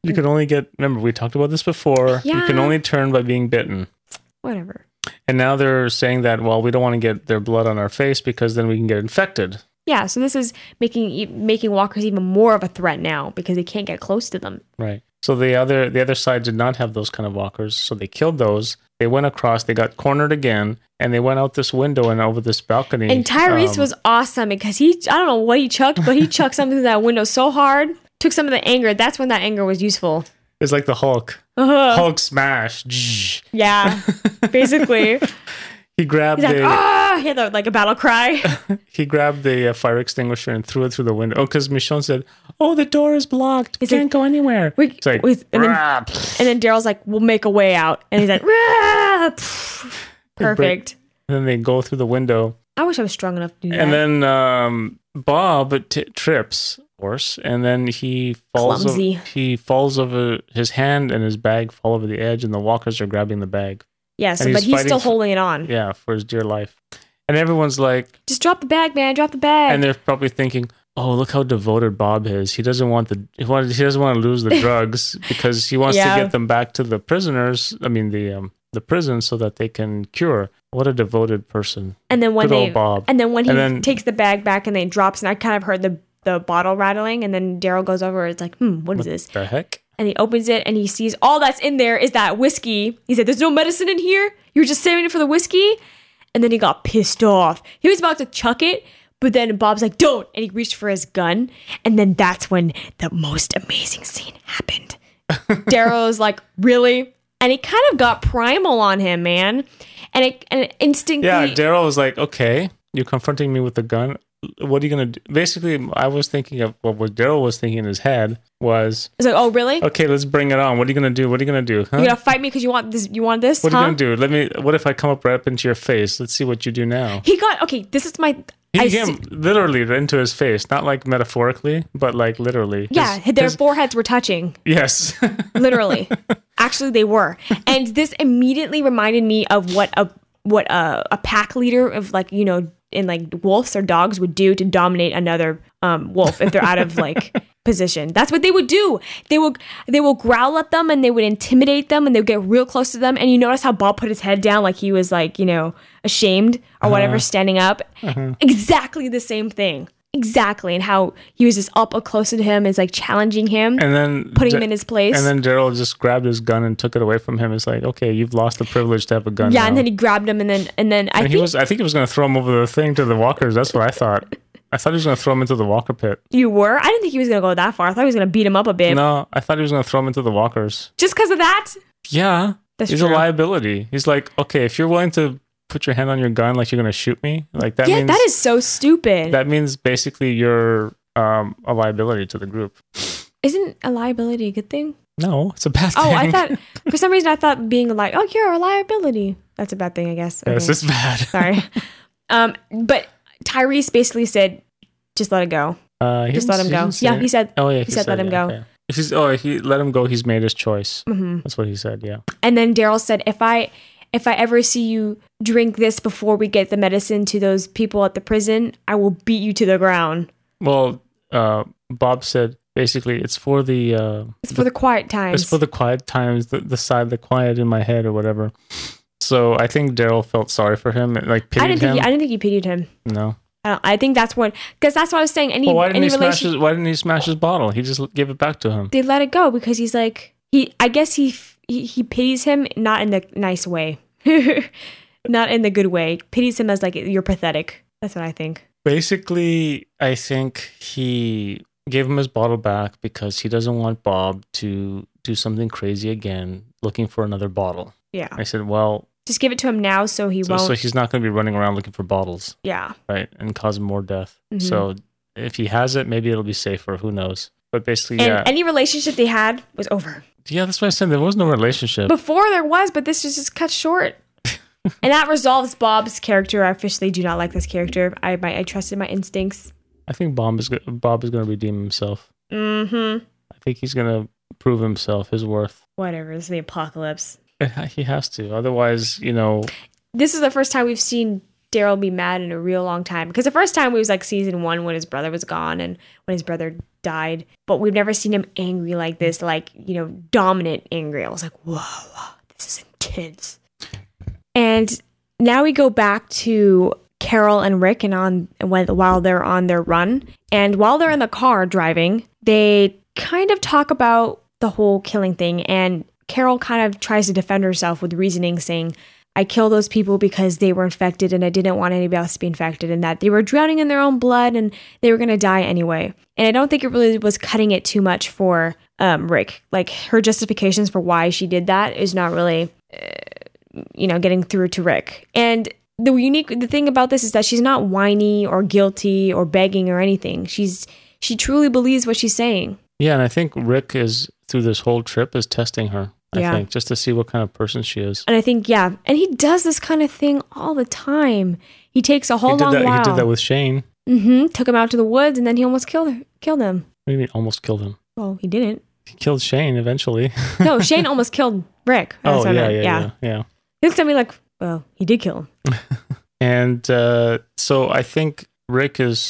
[SPEAKER 3] You can only get, remember, we talked about this before. You can
[SPEAKER 2] Yeah.
[SPEAKER 3] only turn by being bitten.
[SPEAKER 2] Whatever.
[SPEAKER 3] And now they're saying that, well, we don't want to get their blood on our face because then we can get infected.
[SPEAKER 2] Yeah, so this is making walkers even more of a threat now because they can't get close to them.
[SPEAKER 3] Right. So the other side did not have those kind of walkers, so they killed those. They went across, they got cornered again, and they went out this window and over this balcony.
[SPEAKER 2] And Tyrese was awesome because I don't know what he chucked, but he chucked something through that window so hard, took some of the anger. That's when that anger was useful.
[SPEAKER 3] It's like the Hulk.
[SPEAKER 2] Uh-huh.
[SPEAKER 3] Hulk smash.
[SPEAKER 2] Yeah, basically.
[SPEAKER 3] He grabbed
[SPEAKER 2] He's like, he had like a battle cry.
[SPEAKER 3] he grabbed the fire extinguisher and threw it through the window. Oh, because Michonne said, "Oh, the door is blocked. We can't go anywhere." It's like,
[SPEAKER 2] and then Daryl's like, "We'll make a way out," and he's like, "Rah!" Perfect.
[SPEAKER 3] And then they go through the window.
[SPEAKER 2] I wish I was strong enough to do that.
[SPEAKER 3] And then Bob trips, of course, and then he falls.
[SPEAKER 2] Clumsy.
[SPEAKER 3] He falls over. His hand and his bag fall over the edge, and the walkers are grabbing the bag.
[SPEAKER 2] Yeah, so,
[SPEAKER 3] and
[SPEAKER 2] but he's still
[SPEAKER 3] fighting
[SPEAKER 2] holding it on.
[SPEAKER 3] Yeah, for his dear life. And everyone's like,
[SPEAKER 2] Just drop the bag, man. Drop the bag.
[SPEAKER 3] and they're probably thinking, "Oh, look how devoted Bob is. He doesn't want he doesn't want to lose the drugs because he wants
[SPEAKER 2] Yeah.
[SPEAKER 3] to get them back to the prisoners. I mean the prison so that they can cure." What a devoted person.
[SPEAKER 2] And then when
[SPEAKER 3] Good old Bob.
[SPEAKER 2] and then when he
[SPEAKER 3] And then-
[SPEAKER 2] takes the bag back and then drops, and I kind of heard the bottle rattling, and then Daryl goes over. It's like, what is this?
[SPEAKER 3] The heck?
[SPEAKER 2] And he opens it and he sees all that's in there is that whiskey. He said, "There's no medicine in here. You were just saving it for the whiskey." And then he got pissed off. He was about to chuck it, but then Bob's like, "Don't!" And he reached for his gun. And then that's when the most amazing scene happened. Daryl was like, "Really?" And it kind of got primal on him, man. And it instantly.
[SPEAKER 3] Yeah, Daryl was like, "Okay, you're confronting me with a gun. What are you going to do?" Basically, I was thinking of what Daryl was thinking in his head was,
[SPEAKER 2] It's like, "Oh, really?
[SPEAKER 3] "Okay, let's bring it on. What are you going to do? What are you going to do? Huh?
[SPEAKER 2] You're gonna fight me because you want this? You want this?
[SPEAKER 3] What
[SPEAKER 2] huh?"
[SPEAKER 3] are you going to do? What if I come up right up into your face? Let's see what you do now."
[SPEAKER 2] He got okay. This is my.
[SPEAKER 3] He came literally into his face, not like metaphorically, but like literally.
[SPEAKER 2] Yeah, their foreheads were touching.
[SPEAKER 3] Yes.
[SPEAKER 2] Literally. Actually, they were. And this immediately reminded me of what a pack leader of like, in like wolves or dogs would do to dominate another wolf if they're out of like position. That's what they would do. They will growl at them and they would intimidate them and they would get real close to them. And you notice how Bob put his head down like he was like, ashamed or whatever, standing up. Exactly the same thing. Exactly. And how he was just up close to him, is like challenging him,
[SPEAKER 3] And then
[SPEAKER 2] putting him in his place.
[SPEAKER 3] And then Daryl just grabbed his gun and took it away from him. It's like, "Okay, you've lost the privilege to have a gun."
[SPEAKER 2] yeah,
[SPEAKER 3] now.
[SPEAKER 2] and then he grabbed him, and then I think
[SPEAKER 3] I think he was going to throw him over the thing to the walkers. That's what I thought. I thought he was going to throw him into the walker pit.
[SPEAKER 2] you were. I didn't think he was gonna go that far. I thought he was gonna beat him up a bit.
[SPEAKER 3] No, I thought he was going to throw him into the walkers.
[SPEAKER 2] Just because of that.
[SPEAKER 3] Yeah,
[SPEAKER 2] That's
[SPEAKER 3] he's
[SPEAKER 2] true.
[SPEAKER 3] a liability. He's like, "Okay, if you're willing to put your hand on your gun like you're going to shoot me, like that
[SPEAKER 2] Yeah,
[SPEAKER 3] means
[SPEAKER 2] that is so stupid.
[SPEAKER 3] that means basically you're a liability to the group."
[SPEAKER 2] Isn't a liability a good thing?
[SPEAKER 3] No, it's a bad thing.
[SPEAKER 2] Oh, I thought for some reason I thought being like, "Oh, you're a liability." That's a bad thing, I guess.
[SPEAKER 3] Yes,
[SPEAKER 2] Okay.
[SPEAKER 3] it's bad.
[SPEAKER 2] Sorry. But Tyrese basically said, "Just let it go. Just let him go." Yeah, he said.
[SPEAKER 3] Oh yeah,
[SPEAKER 2] he said, "Let him go."
[SPEAKER 3] Okay. He let him go. He's made his choice.
[SPEAKER 2] Mm-hmm.
[SPEAKER 3] That's what he said. Yeah.
[SPEAKER 2] And then Daryl said, "If I ever see you drink this before we get the medicine to those people at the prison, I will beat you to the ground."
[SPEAKER 3] Well, Bob said basically it's for the
[SPEAKER 2] It's for the quiet times.
[SPEAKER 3] it's for the quiet times, the quiet in my head or whatever. So I think Daryl felt sorry for him, like pitied him.
[SPEAKER 2] I didn't think he pitied him.
[SPEAKER 3] No.
[SPEAKER 2] I think that's because that's what I was saying.
[SPEAKER 3] Well, why didn't
[SPEAKER 2] Any
[SPEAKER 3] why didn't he smash his bottle? He just gave it back to him.
[SPEAKER 2] they let it go because he's like I guess he pities him, not in the nice way, not in the good way. Pities him as like, "You're pathetic." That's what I think.
[SPEAKER 3] Basically, I think he gave him his bottle back because he doesn't want Bob to do something crazy again, looking for another bottle.
[SPEAKER 2] Yeah,
[SPEAKER 3] I said, well,
[SPEAKER 2] just give it to him now so he won't.
[SPEAKER 3] so he's not going to be running around looking for bottles,
[SPEAKER 2] Yeah,
[SPEAKER 3] right, and causing more death.
[SPEAKER 2] Mhm.
[SPEAKER 3] So if he has it, maybe it'll be safer. Who knows? But basically,
[SPEAKER 2] and
[SPEAKER 3] yeah,
[SPEAKER 2] any relationship they had was over.
[SPEAKER 3] yeah, that's why I said there was no relationship.
[SPEAKER 2] Before there was, but this was just cut short. And that resolves Bob's character. I officially do not like this character. I trusted my instincts.
[SPEAKER 3] I think Bob is going to redeem himself.
[SPEAKER 2] Mm-hmm.
[SPEAKER 3] I think he's going to prove himself, his worth.
[SPEAKER 2] Whatever. This is the apocalypse.
[SPEAKER 3] He has to. Otherwise,
[SPEAKER 2] This is the first time we've seen Daryl will be mad in a real long time. Because the first time we was like season 1 when his brother was gone and when his brother died. But we've never seen him angry like this, like, dominant angry. I was like, whoa, this is intense. And now we go back to Carol and Rick while they're on their run. And while they're in the car driving, they kind of talk about the whole killing thing. And Carol kind of tries to defend herself with reasoning, saying, I killed those people because they were infected and I didn't want anybody else to be infected, and that they were drowning in their own blood and they were going to die anyway. And I don't think it really was cutting it too much for Rick. Like, her justifications for why she did that is not really, getting through to Rick. And the thing about this is that she's not whiny or guilty or begging or anything. She truly believes what she's saying.
[SPEAKER 3] Yeah, and I think Rick is, through this whole trip, is testing her. I think, just to see what kind of person she is.
[SPEAKER 2] And I think, and he does this kind of thing all the time. He takes a whole long while.
[SPEAKER 3] He did that with Shane.
[SPEAKER 2] Mm-hmm. Took him out to the woods, and then he almost killed him.
[SPEAKER 3] What do you mean, almost killed him?
[SPEAKER 2] Well, he didn't.
[SPEAKER 3] He killed Shane eventually.
[SPEAKER 2] No, Shane almost killed Rick.
[SPEAKER 3] That's yeah.
[SPEAKER 2] He looked at me like, well, he did kill him.
[SPEAKER 3] And so I think Rick is,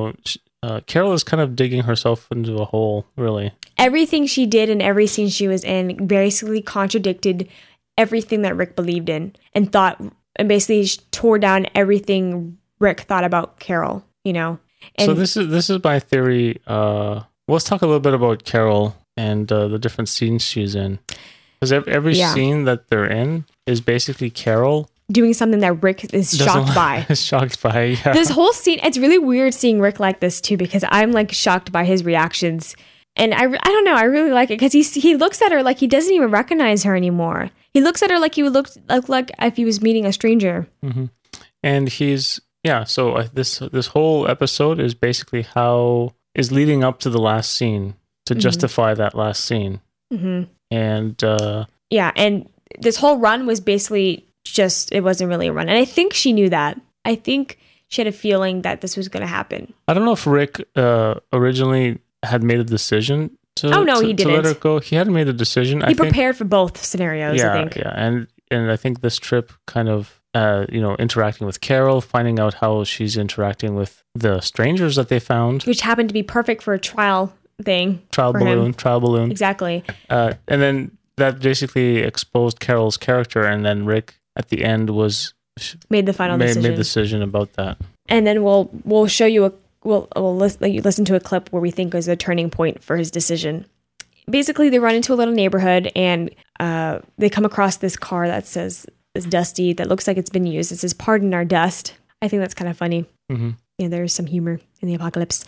[SPEAKER 3] Carol is kind of digging herself into a hole, really.
[SPEAKER 2] Everything she did in every scene she was in basically contradicted everything that Rick believed in and basically tore down everything Rick thought about Carol, And
[SPEAKER 3] so this is my theory. Let's talk a little bit about Carol and the different scenes she's in. Because every scene that they're in is basically Carol
[SPEAKER 2] doing something that Rick is shocked by.
[SPEAKER 3] Shocked by, yeah.
[SPEAKER 2] This whole scene, it's really weird seeing Rick like this too, because I'm like shocked by his reactions. And I don't know, I really like it because he looks at her like he doesn't even recognize her anymore. He looks at her like he would look like if he was meeting a stranger.
[SPEAKER 3] Mm-hmm. And so this whole episode is basically is leading up to the last scene to justify that last scene. Mm-hmm. And
[SPEAKER 2] and this whole run was basically it wasn't really a run. And I think she knew that. I think she had a feeling that this was going to happen.
[SPEAKER 3] I don't know if Rick originally had made a decision to let her go. He hadn't made a decision.
[SPEAKER 2] He prepared for both scenarios, I think.
[SPEAKER 3] Yeah, and I think this trip kind of, interacting with Carol, finding out how she's interacting with the strangers that they found.
[SPEAKER 2] Which happened to be perfect for a trial thing.
[SPEAKER 3] Trial balloon.
[SPEAKER 2] Exactly.
[SPEAKER 3] And then that basically exposed Carol's character, and then Rick at the end
[SPEAKER 2] made the final decision.
[SPEAKER 3] Made decision about that.
[SPEAKER 2] And then we'll show you we'll listen to a clip where we think is a turning point for his decision. Basically, they run into a little neighborhood and they come across this car that says, it's dusty, that looks like it's been used. It says, "Pardon our dust." I think that's kind of funny. Mm-hmm. There's some humor in the apocalypse.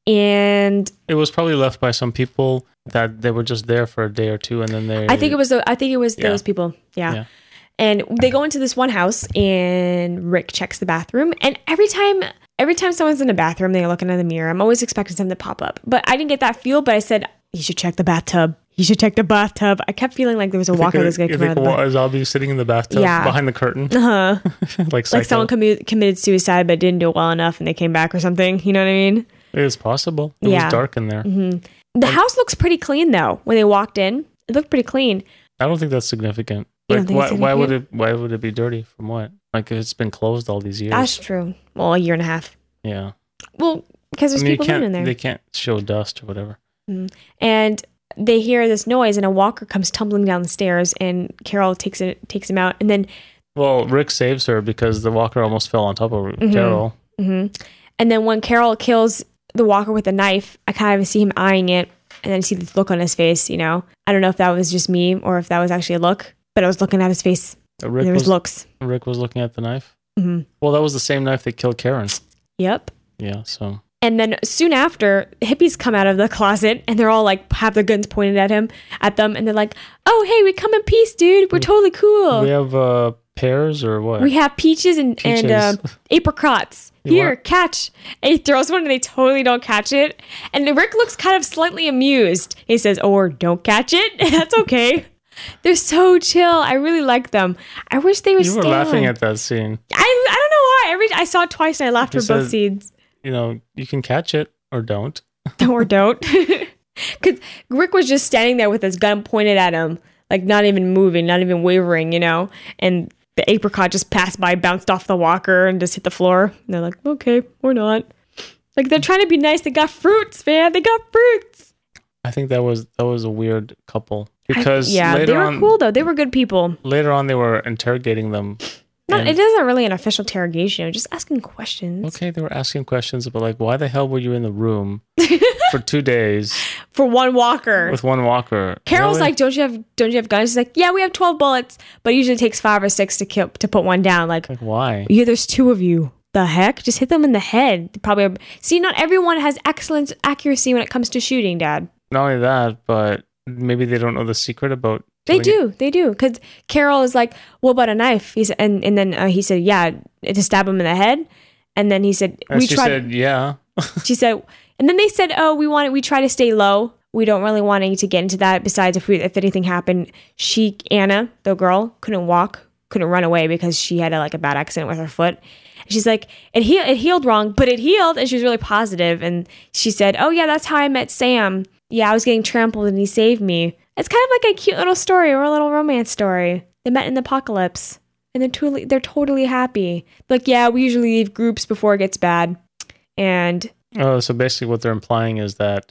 [SPEAKER 2] And
[SPEAKER 3] it was probably left by some people that they were just there for a day or two, and then
[SPEAKER 2] I think it was those people. Yeah. And they go into this one house, and Rick checks the bathroom. And every time someone's in the bathroom, they're looking in the mirror. I'm always expecting something to pop up. But I didn't get that feel, but I said, you should check the bathtub. You should check the bathtub. I kept feeling like there was a walker that was going to come out of the bathtub.
[SPEAKER 3] A zombie sitting in the bathtub behind the curtain.
[SPEAKER 2] Uh-huh.
[SPEAKER 3] like
[SPEAKER 2] someone committed suicide but didn't do it well enough and they came back or something. You know what I mean?
[SPEAKER 3] It was possible. It was dark in there.
[SPEAKER 2] Mm-hmm. The house looks pretty clean, though. When they walked in, it looked pretty clean.
[SPEAKER 3] I don't think that's significant. Like, why would it be dirty? From what? Like, it's been closed all these years.
[SPEAKER 2] That's true. Well, a year and a half.
[SPEAKER 3] Yeah.
[SPEAKER 2] Well, because there's people living in there.
[SPEAKER 3] They can't show dust or whatever.
[SPEAKER 2] Mm-hmm. And they hear this noise, and a walker comes tumbling down the stairs, and Carol takes him out, and then.
[SPEAKER 3] Well, Rick saves her because the walker almost fell on top of Carol.
[SPEAKER 2] Mm-hmm. And then when Carol kills the walker with a knife, I kind of see him eyeing it, and then I see the look on his face. I don't know if that was just me or if that was actually a look. But I was looking at his face. There was looks.
[SPEAKER 3] Rick was looking at the knife?
[SPEAKER 2] Mm-hmm.
[SPEAKER 3] Well, that was the same knife that killed Karen.
[SPEAKER 2] Yep.
[SPEAKER 3] Yeah, so.
[SPEAKER 2] And then soon after, hippies come out of the closet and they're all like, have their guns pointed at them. And they're like, oh, hey, we come in peace, dude. We're totally cool.
[SPEAKER 3] We have pears or what?
[SPEAKER 2] We have peaches and apricots. Here, catch. And he throws one and they totally don't catch it. And Rick looks kind of slightly amused. He says, or don't catch it. That's okay. They're so chill. I really like them. I wish they would stay.
[SPEAKER 3] You were laughing at that scene.
[SPEAKER 2] I don't know why. I saw it twice and I laughed at both scenes.
[SPEAKER 3] You can catch it or don't.
[SPEAKER 2] Or don't. Because Rick was just standing there with his gun pointed at him, like not even moving, not even wavering, And the apricot just passed by, bounced off the walker, and just hit the floor. And they're like, okay, or not. Like, they're trying to be nice. They got fruits, man. They got fruits.
[SPEAKER 3] I think that was a weird couple because
[SPEAKER 2] they were cool though. They were good people.
[SPEAKER 3] Later on, they were interrogating them.
[SPEAKER 2] It isn't really an official interrogation. Just asking questions.
[SPEAKER 3] Okay, they were asking questions about like, why the hell were you in the room for 2 days
[SPEAKER 2] for one walker?
[SPEAKER 3] With one walker.
[SPEAKER 2] Carol's like, don't you have guns? She's like, yeah, we have 12 bullets, but it usually takes 5 or 6 to put one down. Like
[SPEAKER 3] why?
[SPEAKER 2] Yeah, there's 2 of you. The heck? Just hit them in the head. See, not everyone has excellent accuracy when it comes to shooting, Dad.
[SPEAKER 3] Not only that, but maybe they don't know the secret about.
[SPEAKER 2] They do. Because Carol is like, what about a knife? And then he said, yeah, to stab him in the head. And then he said,
[SPEAKER 3] she said, yeah.
[SPEAKER 2] She said, and then they said, oh, we try to stay low. We don't really want to get into that. Besides, if anything happened, Anna, the girl, couldn't run away because she had a bad accident with her foot. She's like, it healed wrong, but it healed. And she was really positive. And she said, oh yeah, that's how I met Sam. Yeah, I was getting trampled and he saved me. It's kind of like a cute little story or a little romance story. They met in the apocalypse and they're totally happy. Like, yeah, we usually leave groups before it gets bad. And
[SPEAKER 3] so basically what they're implying is that,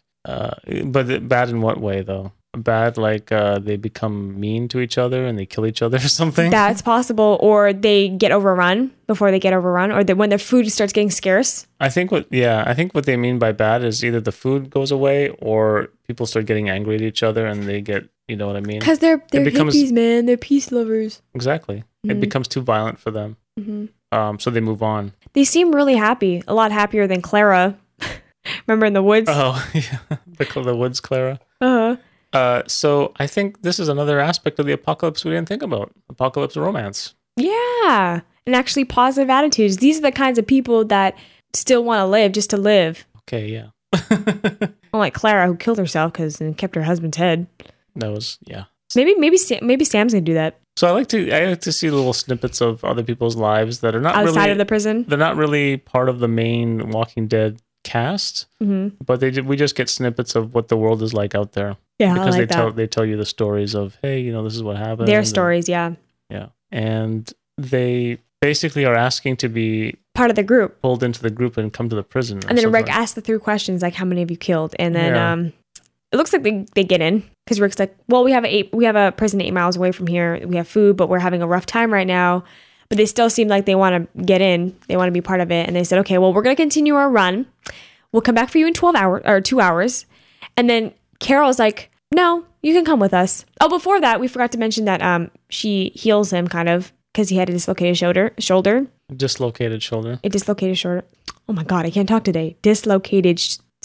[SPEAKER 3] but bad in what way though? Bad like they become mean to each other and they kill each other or something?
[SPEAKER 2] That's possible. Or they get overrun before they get overrun, or when their food starts getting scarce.
[SPEAKER 3] I think what they mean by bad is either the food goes away or people start getting angry at each other and they get, you know what I mean?
[SPEAKER 2] Because they're hippies, man. They're peace lovers.
[SPEAKER 3] Exactly. Mm-hmm. It becomes too violent for them. Mm-hmm. So they move on.
[SPEAKER 2] They seem really happy. A lot happier than Clara. Remember in the woods?
[SPEAKER 3] Oh, yeah. The woods Clara.
[SPEAKER 2] Uh-huh.
[SPEAKER 3] So I think this is another aspect of the apocalypse we didn't think about. Apocalypse romance.
[SPEAKER 2] Yeah. And actually positive attitudes. These are the kinds of people that still want to live just to live.
[SPEAKER 3] Okay, yeah.
[SPEAKER 2] Unlike Clara, who killed herself and kept her husband's head.
[SPEAKER 3] That was, yeah.
[SPEAKER 2] Maybe Sam's going to do that.
[SPEAKER 3] So I like to see little snippets of other people's lives that are not
[SPEAKER 2] outside of the prison.
[SPEAKER 3] They're not really part of the main Walking Dead cast, but we just get snippets of what the world is like out there.
[SPEAKER 2] Yeah,
[SPEAKER 3] because
[SPEAKER 2] I like
[SPEAKER 3] they tell you the stories of, hey, this is what happened.
[SPEAKER 2] Their stories, yeah.
[SPEAKER 3] Yeah, and they basically are asking to be
[SPEAKER 2] part of the group,
[SPEAKER 3] pulled into the group and come to the prison.
[SPEAKER 2] And then Rick asks the 3 questions, like, how many have you killed? And then it looks like they get in because Rick's like, well, we have a prison 8 miles away from here. We have food, but we're having a rough time right now. But they still seem like they want to get in. They want to be part of it. And they said, okay, well, we're going to continue our run. We'll come back for you in 2 hours. And then Carol's like, no, you can come with us. Oh, before that, we forgot to mention that she heals him kind of because he had a dislocated shoulder.
[SPEAKER 3] Dislocated shoulder.
[SPEAKER 2] A dislocated shoulder. Oh my God, I can't talk today. Dislocated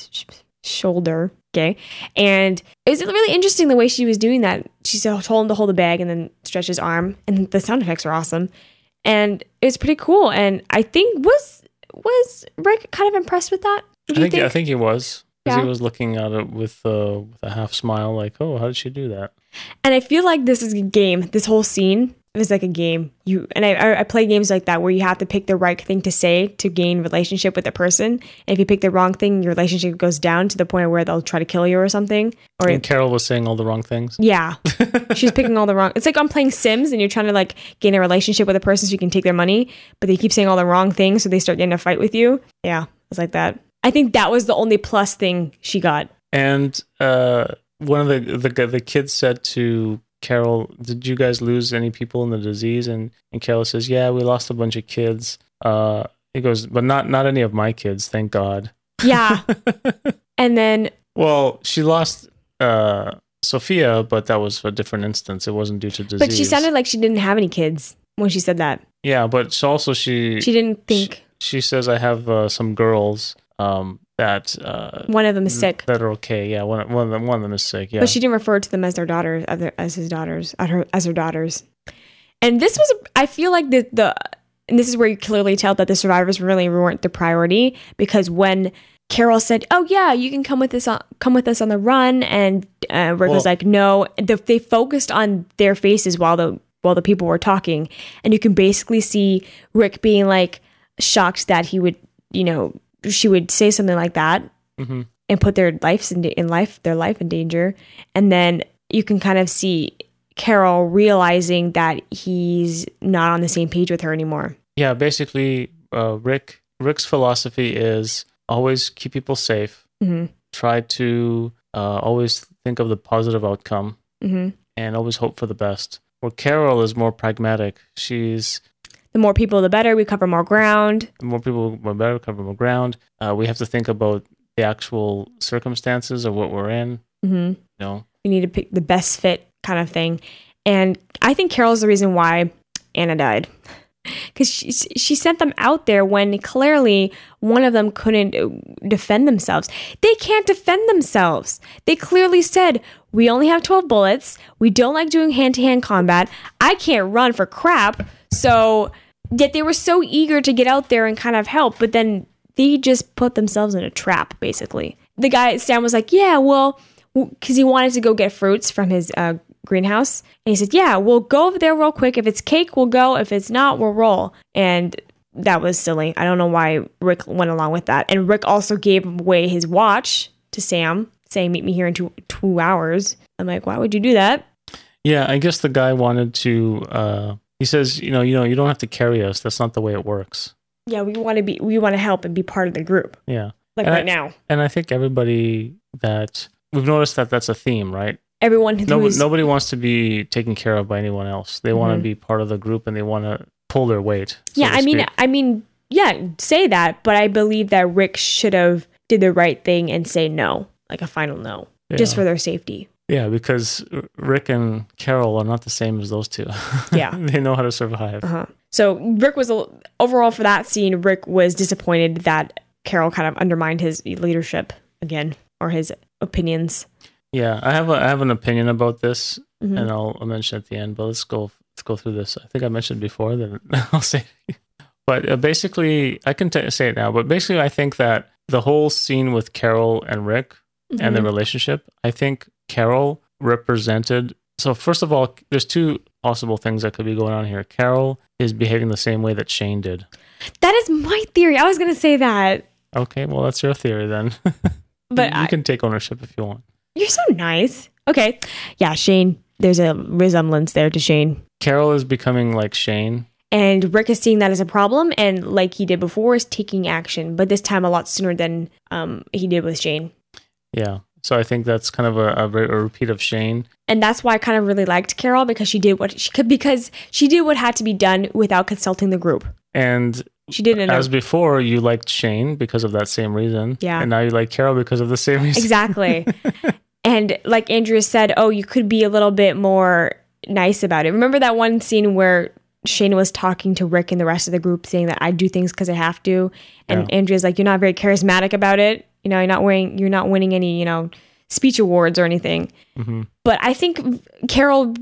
[SPEAKER 2] shoulder. Okay. And it was really interesting the way she was doing that. She told him to hold the bag and then stretch his arm. And the sound effects were awesome. And it was pretty cool. And I think, was Rick kind of impressed with that?
[SPEAKER 3] I think he was. Because he was looking at it with a half smile, like, oh, how did she do that?
[SPEAKER 2] And I feel like this is a game. This whole scene is like a game. I play games like that where you have to pick the right thing to say to gain relationship with the person. And if you pick the wrong thing, your relationship goes down to the point where they'll try to kill you or something.
[SPEAKER 3] And Carol was saying all the wrong things.
[SPEAKER 2] Yeah. She's picking all the wrong. It's like I'm playing Sims and you're trying to gain a relationship with a person so you can take their money, but they keep saying all the wrong things so they start getting a fight with you. Yeah, it's like that. I think that was the only plus thing she got. And
[SPEAKER 3] one of the kids said to Carol, did you guys lose any people in the disease? And Carol says, yeah, we lost a bunch of kids. He goes, but not any of my kids, thank God.
[SPEAKER 2] Yeah. And then...
[SPEAKER 3] Well, she lost Sophia, but that was a different instance. It wasn't due to disease.
[SPEAKER 2] But she sounded like she didn't have any kids when she said that.
[SPEAKER 3] Yeah, but she
[SPEAKER 2] didn't think...
[SPEAKER 3] She says, I have some girls... that
[SPEAKER 2] one of them is sick.
[SPEAKER 3] That are okay. Yeah, one of them is sick. Yeah,
[SPEAKER 2] but she didn't refer to them as their daughters, as her daughters. And this was, I feel like and this is where you clearly tell that the survivors really weren't the priority, because when Carol said, "Oh yeah, you can come with us on the run," and Rick was like, "No," they focused on their faces while the people were talking, and you can basically see Rick being shocked that he would, she would say something like that and put their life in danger. And then you can kind of see Carol realizing that he's not on the same page with her anymore.
[SPEAKER 3] Yeah, basically, Rick's philosophy is always keep people safe.
[SPEAKER 2] Mm-hmm.
[SPEAKER 3] Try to always think of the positive outcome,
[SPEAKER 2] Mm-hmm.
[SPEAKER 3] and always hope for the best. Where Carol is more pragmatic. She's
[SPEAKER 2] The more people, the better. We cover more ground.
[SPEAKER 3] the more people, the better. Cover more ground. We have to think about the actual circumstances of what we're in.
[SPEAKER 2] Mm-hmm.
[SPEAKER 3] You know,
[SPEAKER 2] We need to pick the best fit kind of thing. And I think Carol's the reason why Anna died. Because she sent them out there when clearly one of them couldn't defend themselves. They can't defend themselves. They clearly said, we only have 12 bullets. We don't like doing hand-to-hand combat. I can't run for crap. So, yet they were so eager to get out there and kind of help, but then they just put themselves in a trap, basically. The guy, Sam, was like, yeah, well, because he wanted to go get fruits from his greenhouse. And he said, yeah, we'll go over there real quick. If it's cake, we'll go. If it's not, we'll roll. And that was silly. I don't know why Rick went along with that. And Rick also gave away his watch to Sam, saying, meet me here in two hours. I'm like, why would you do that?
[SPEAKER 3] yeah. I guess the guy wanted to. He says, you don't have to carry us. That's not the way it works.
[SPEAKER 2] Yeah, we want to help and be part of the group.
[SPEAKER 3] Yeah.
[SPEAKER 2] Like
[SPEAKER 3] And
[SPEAKER 2] right now.
[SPEAKER 3] And I think everybody that we've noticed that's a theme, right?
[SPEAKER 2] Everyone who's...
[SPEAKER 3] Nobody wants to be taken care of by anyone else. They want to
[SPEAKER 2] Mhm.
[SPEAKER 3] be part of the group and they want to pull their weight. so
[SPEAKER 2] Yeah,
[SPEAKER 3] to speak.
[SPEAKER 2] I mean, yeah, say that, but I believe that Rick should have did the right thing and say no, like a final no, just
[SPEAKER 3] Yeah.
[SPEAKER 2] for their safety.
[SPEAKER 3] Yeah, because Rick and Carol are not the same as those two.
[SPEAKER 2] Yeah.
[SPEAKER 3] They know how to survive.
[SPEAKER 2] Uh-huh. So Rick was overall for that scene. Rick was disappointed that Carol kind of undermined his leadership again, or his opinions.
[SPEAKER 3] Yeah, I have an opinion about this,
[SPEAKER 2] Mhm.
[SPEAKER 3] and I'll mention at the end. But let's go through this. I think I mentioned before that I'll say. But basically, I can say it now. But basically, I think that the whole scene with Carol and Rick and the
[SPEAKER 2] Mhm.
[SPEAKER 3] relationship, I think Carol represented. So first of all, there's two possible things that could be going on here. Carol is behaving the same way that Shane did.
[SPEAKER 2] That is my theory. I was going to say that,
[SPEAKER 3] Okay, well that's your theory then.
[SPEAKER 2] but
[SPEAKER 3] you can take ownership if you want.
[SPEAKER 2] you're so nice. Okay. Yeah, Shane. There's a resemblance there to Shane.
[SPEAKER 3] Carol is becoming like Shane.
[SPEAKER 2] And Rick is seeing that as a problem, and like he did before, is taking action, but this time a lot sooner than he did with Shane.
[SPEAKER 3] Yeah. So I think that's kind of a repeat of Shane.
[SPEAKER 2] And that's why I kind of really liked Carol, because she did what she could, because she did what had to be done without consulting the group.
[SPEAKER 3] And
[SPEAKER 2] She did it.
[SPEAKER 3] as before, you liked Shane because of that same reason.
[SPEAKER 2] Yeah.
[SPEAKER 3] And now you like Carol because of the same reason.
[SPEAKER 2] Exactly. And like Andrea said, oh, you could be a little bit more nice about it. Remember that one scene where Shane was talking to Rick and the rest of the group, saying that I do things because I have to. And
[SPEAKER 3] Yeah.
[SPEAKER 2] Andrea's like, you're not very charismatic about it. You're not winning any, speech awards or anything.
[SPEAKER 3] Mhm.
[SPEAKER 2] But I think Carol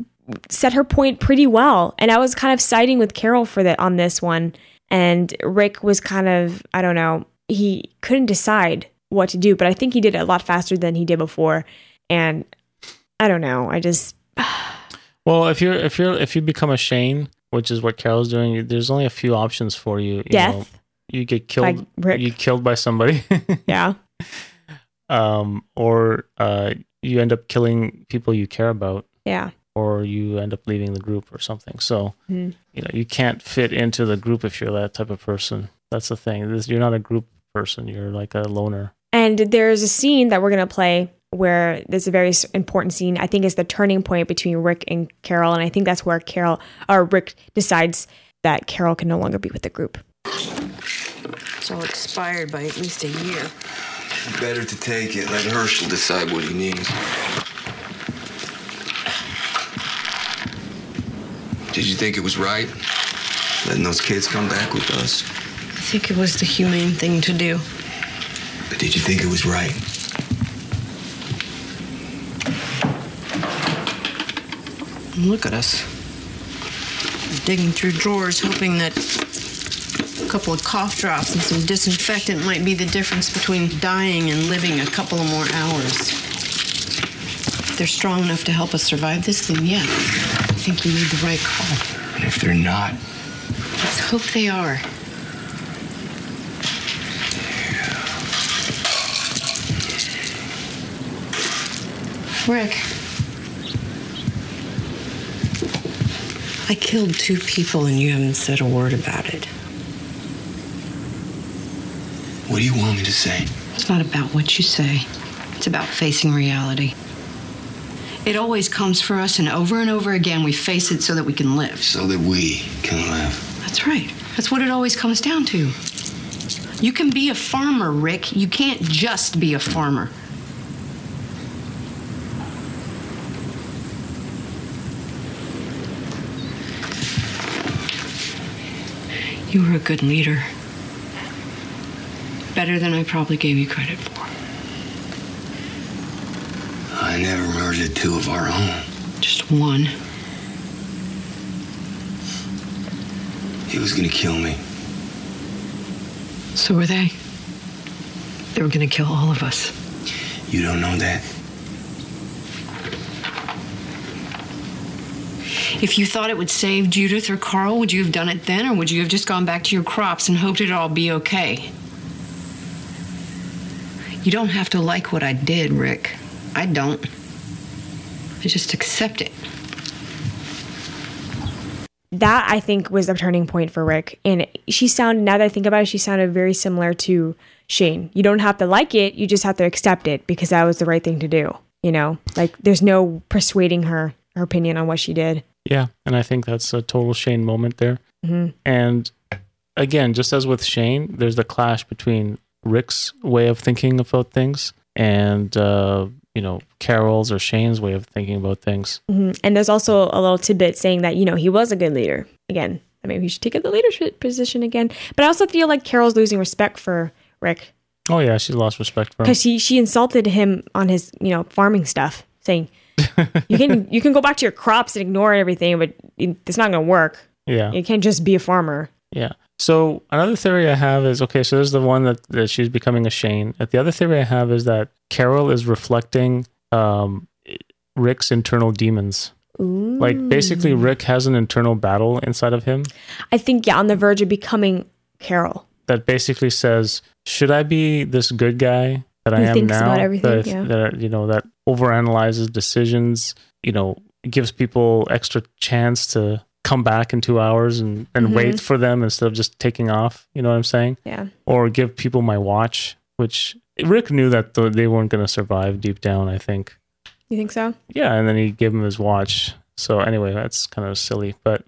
[SPEAKER 2] set her point pretty well. And I was kind of siding with Carol on this one. And Rick was kind of, I don't know, he couldn't decide what to do, but I think he did it a lot faster than he did before. And I don't know, I just...
[SPEAKER 3] Well, if you become a Shane, which is what Carol's doing, there's only a few options for you.
[SPEAKER 2] Death.
[SPEAKER 3] You get killed.
[SPEAKER 2] By Rick.
[SPEAKER 3] You get killed by somebody.
[SPEAKER 2] Yeah.
[SPEAKER 3] Or you end up killing people you care about,
[SPEAKER 2] Yeah.
[SPEAKER 3] or you end up leaving the group or something. So,
[SPEAKER 2] Mhm.
[SPEAKER 3] you can't fit into the group if you're that type of person. That's the thing. You're not a group person. You're like a loner.
[SPEAKER 2] And there's a scene that we're going to play where there's a very important scene. I think it's the turning point between Rick and Carol. And I think that's where Rick decides that Carol can no longer be with the group.
[SPEAKER 4] It's all expired by at least a year.
[SPEAKER 1] Better to take it. Let Herschel decide what he needs. Did you think it was right? Letting those kids come back with us?
[SPEAKER 4] I think it was the humane thing to do.
[SPEAKER 1] But did you think it was right?
[SPEAKER 4] Look at us. Digging through drawers, hoping that a couple of cough drops and some disinfectant might be the difference between dying and living a couple of more hours. If they're strong enough to help us survive this, then yeah, I think we made the right call.
[SPEAKER 1] And if they're not?
[SPEAKER 4] Let's hope they are. Rick. I killed 2 people and you haven't said a word about it.
[SPEAKER 5] What do you want me to say?
[SPEAKER 4] It's not about what you say. It's about facing reality. It always comes for us, and over again, we face it so that we can live.
[SPEAKER 5] So that we can live.
[SPEAKER 4] That's right. That's what it always comes down to. You can be a farmer, Rick. You can't just be a farmer. You were a good leader. Better than I probably gave you credit for.
[SPEAKER 5] I never murdered 2 of our own.
[SPEAKER 4] Just 1.
[SPEAKER 5] He was gonna kill me.
[SPEAKER 4] So were they. They were gonna kill all of us.
[SPEAKER 5] You don't know that?
[SPEAKER 4] If you thought it would save Judith or Carl, would you have done it then, or would you have just gone back to your crops and hoped it'd all be okay? You don't have to like what I did, Rick. I don't. I just accept it.
[SPEAKER 2] That, I think, was the turning point for Rick. And now that I think about it, she sounded very similar to Shane. You don't have to like it, you just have to accept it because that was the right thing to do. You know, like there's no persuading her opinion on what she did.
[SPEAKER 3] Yeah, and I think that's a total Shane moment there.
[SPEAKER 2] Mm-hmm.
[SPEAKER 3] And again, just as with Shane, there's the clash between Rick's way of thinking about things and Carol's or Shane's way of thinking about things.
[SPEAKER 2] Mm-hmm. And there's also a little tidbit saying that, he was a good leader. Again, maybe he should take up the leadership position again. But I also feel like Carol's losing respect for Rick.
[SPEAKER 3] Oh yeah, she lost respect for him.
[SPEAKER 2] Because she insulted him on his, farming stuff, saying, you can go back to your crops and ignore everything, but it's not going to work.
[SPEAKER 3] Yeah.
[SPEAKER 2] You can't just be a farmer.
[SPEAKER 3] Yeah. So another theory I have is, okay, so there's the one that she's becoming a Shane. The other theory I have is that Carol is reflecting Rick's internal demons.
[SPEAKER 2] Ooh.
[SPEAKER 3] Like basically Rick has an internal battle inside of him.
[SPEAKER 2] I think, on the verge of becoming Carol.
[SPEAKER 3] That basically says, should I be this good guy that I am
[SPEAKER 2] thinks
[SPEAKER 3] now?
[SPEAKER 2] about everything,
[SPEAKER 3] that overanalyzes decisions, gives people extra chance to come back in 2 hours and wait for them instead of just taking off. You know what I'm saying?
[SPEAKER 2] Yeah.
[SPEAKER 3] Or give people my watch, which Rick knew that they weren't going to survive deep down, I think.
[SPEAKER 2] You think so?
[SPEAKER 3] Yeah, and then he gave him his watch. So anyway, that's kind of silly. But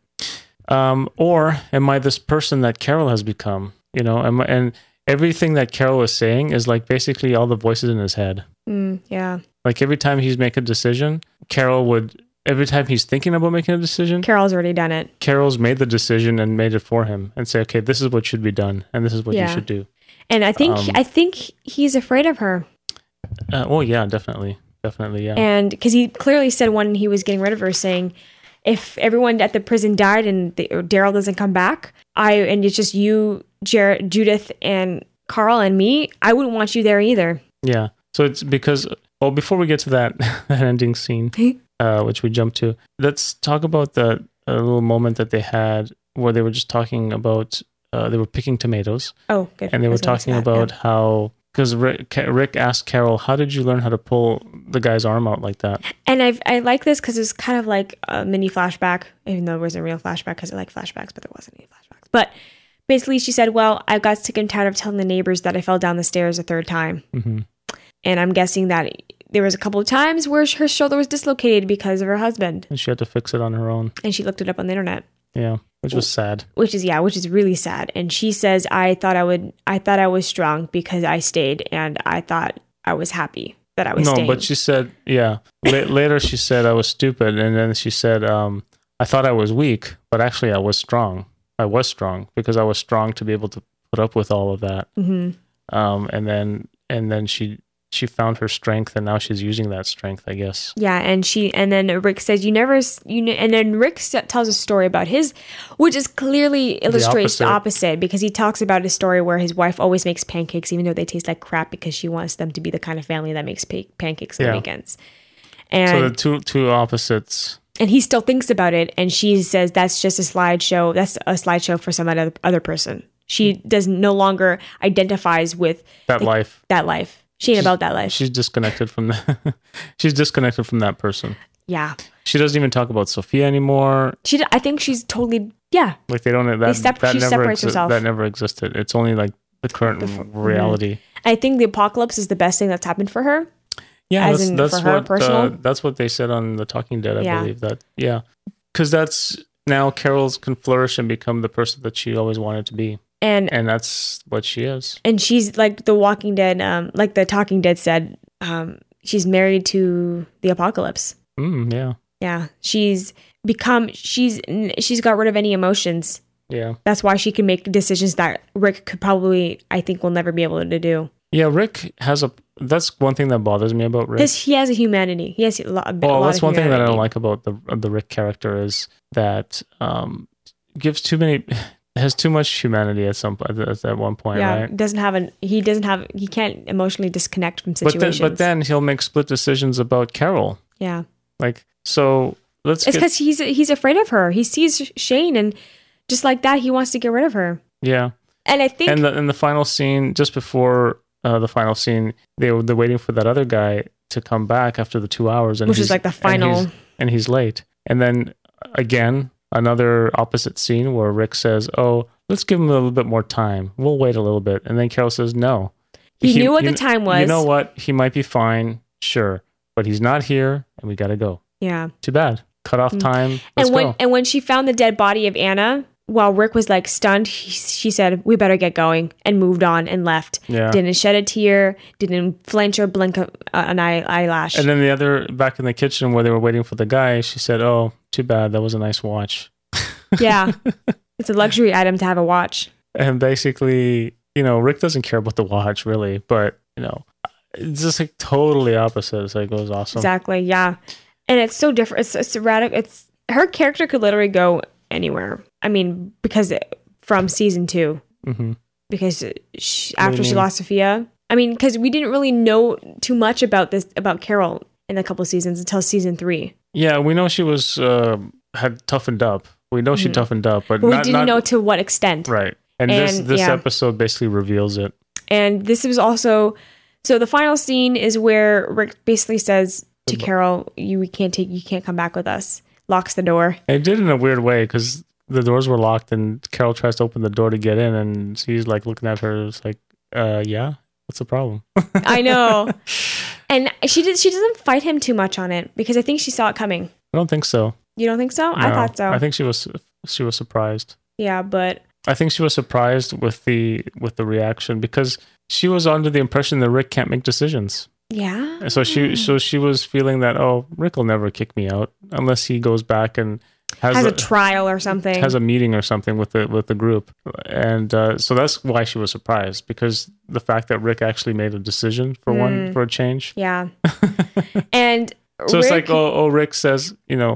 [SPEAKER 3] or am I this person that Carol has become? And everything that Carol is saying is like basically all the voices in his head.
[SPEAKER 2] Yeah.
[SPEAKER 3] Like every time he's making a decision, every time he's thinking about making a decision,
[SPEAKER 2] Carol's already done it.
[SPEAKER 3] Carol's made the decision and made it for him and say, okay, this is what should be done. And this is what you should do.
[SPEAKER 2] And I think he's afraid of her.
[SPEAKER 3] Well, yeah, definitely. Definitely, yeah.
[SPEAKER 2] And because he clearly said when he was getting rid of her, saying, if everyone at the prison died and Daryl doesn't come back, and it's just you, Judith, and Carl and me, I wouldn't want you there either.
[SPEAKER 3] Yeah. So it's because, before we get to that ending scene, which we jump to, let's talk about the little moment that they had where they were just talking about, they were picking tomatoes.
[SPEAKER 2] Oh, good.
[SPEAKER 3] And they were talking about how, because Rick asked Carol, how did you learn how to pull the guy's arm out like that? And
[SPEAKER 2] I like this because it's kind of like a mini flashback, even though it wasn't a real flashback because I like flashbacks, but there wasn't any flashbacks. But basically she said, well, I got sick and tired of telling the neighbors that I fell down the stairs a 3rd time. Mm-hmm. And I'm guessing that there was a couple of times where her shoulder was dislocated because of her husband. And she had to fix it on her own. And she looked it up on the internet. Yeah, which was sad. Which is really sad. And she says, I thought I was strong because I stayed, and I thought I was happy that I was staying. No, but she said, later she said I was stupid, and then she said, I thought I was weak, but actually I was strong. I was strong because I was strong to be able to put up with all of that. Mm-hmm. And then she found her strength, and now she's using that strength, I guess. Yeah, and then Rick says, and then Rick tells a story about his, which is clearly illustrates the opposite, because he talks about a story where his wife always makes pancakes, even though they taste like crap, because she wants them to be the kind of family that makes pancakes on the weekends. And so the two opposites. And he still thinks about it, and she says that's just a slideshow. That's a slideshow for some other person. She no longer identifies with that life. That life. She ain't about that life. She's disconnected from that. She's disconnected from that person. Yeah.
[SPEAKER 3] She doesn't even talk about Sophia anymore.
[SPEAKER 2] I think she's totally, yeah.
[SPEAKER 3] Like they don't,
[SPEAKER 2] She separates herself.
[SPEAKER 3] That never existed. It's only like the current reality.
[SPEAKER 2] I think the apocalypse is the best thing that's happened for her.
[SPEAKER 3] Yeah,
[SPEAKER 2] personal.
[SPEAKER 3] That's what they said on The Talking Dead, I believe. Because that's now Carol can flourish and become the person that she always wanted to be. And that's what she is. And
[SPEAKER 2] she's like The Walking Dead, like The Talking Dead said, she's married to the apocalypse.
[SPEAKER 3] Yeah.
[SPEAKER 2] Yeah. She's got rid of any emotions.
[SPEAKER 3] Yeah.
[SPEAKER 2] That's why she can make decisions that Rick could probably, I think, will never be able to do.
[SPEAKER 3] Yeah, Rick that's one thing that bothers me about Rick.
[SPEAKER 2] He has a humanity. He has a lot of
[SPEAKER 3] that's one
[SPEAKER 2] humanity.
[SPEAKER 3] thing that I don't like about the Rick character is that has too much humanity at one point, right?
[SPEAKER 2] He can't emotionally disconnect from situations.
[SPEAKER 3] But then he'll make split decisions about Carol.
[SPEAKER 2] Yeah.
[SPEAKER 3] Like, so it's
[SPEAKER 2] because he's afraid of her. He sees Shane and just like that, he wants to get rid of her.
[SPEAKER 3] Yeah.
[SPEAKER 2] And I think
[SPEAKER 3] in the final scene, just before the final scene, they're waiting for that other guy to come back after the 2 hours,
[SPEAKER 2] which is like the final,
[SPEAKER 3] and he's late. And then again, another opposite scene where Rick says, "Oh, let's give him a little bit more time. We'll wait a little bit." And then Carol says, "No."
[SPEAKER 2] He knew what the time was.
[SPEAKER 3] You know what? He might be fine, sure, but he's not here, and we got to go.
[SPEAKER 2] Yeah.
[SPEAKER 3] Too bad. Cut off time. Let's go.
[SPEAKER 2] And when she found the dead body of Anna, while Rick was like stunned, she said, "We better get going," and moved on and left.
[SPEAKER 3] Yeah.
[SPEAKER 2] Didn't shed a tear, didn't flinch or blink an eyelash.
[SPEAKER 3] And then the other, back in the kitchen where they were waiting for the guy, she said, "Oh, too bad. That was a nice watch."
[SPEAKER 2] Yeah. It's a luxury item to have a watch.
[SPEAKER 3] And basically, Rick doesn't care about the watch really, but it's just like totally opposite. It's like, it was awesome.
[SPEAKER 2] Exactly. Yeah. And it's so different. It's radical. Her character could literally go anywhere. I mean, from season 2, because after she lost Sophia, I mean, because we didn't really know too much about Carol in a couple seasons until season 3.
[SPEAKER 3] Yeah, we know she was had toughened up. We know she toughened up, but
[SPEAKER 2] we didn't know to what extent.
[SPEAKER 3] Right, and this episode basically reveals it. And
[SPEAKER 2] this was also the final scene is where Rick basically says to Carol, "You can't come back with us." Locks the door.
[SPEAKER 3] It did in a weird way because the doors were locked and Carol tries to open the door to get in and she's like looking at her. It's like, yeah, what's the problem?
[SPEAKER 2] I know. And she doesn't fight him too much on it because I think she saw it coming.
[SPEAKER 3] I don't think so.
[SPEAKER 2] You don't think so?
[SPEAKER 3] No,
[SPEAKER 2] I thought so.
[SPEAKER 3] I think she was surprised.
[SPEAKER 2] Yeah, but
[SPEAKER 3] I think she was surprised with the reaction because she was under the impression that Rick can't make decisions.
[SPEAKER 2] Yeah.
[SPEAKER 3] So she was feeling that, oh, Rick will never kick me out unless he goes back and has
[SPEAKER 2] a trial or something,
[SPEAKER 3] has a meeting or something with the group, and so that's why she was surprised because the fact that Rick actually made a decision for a change.
[SPEAKER 2] Yeah. And
[SPEAKER 3] so Rick, it's like, Rick says,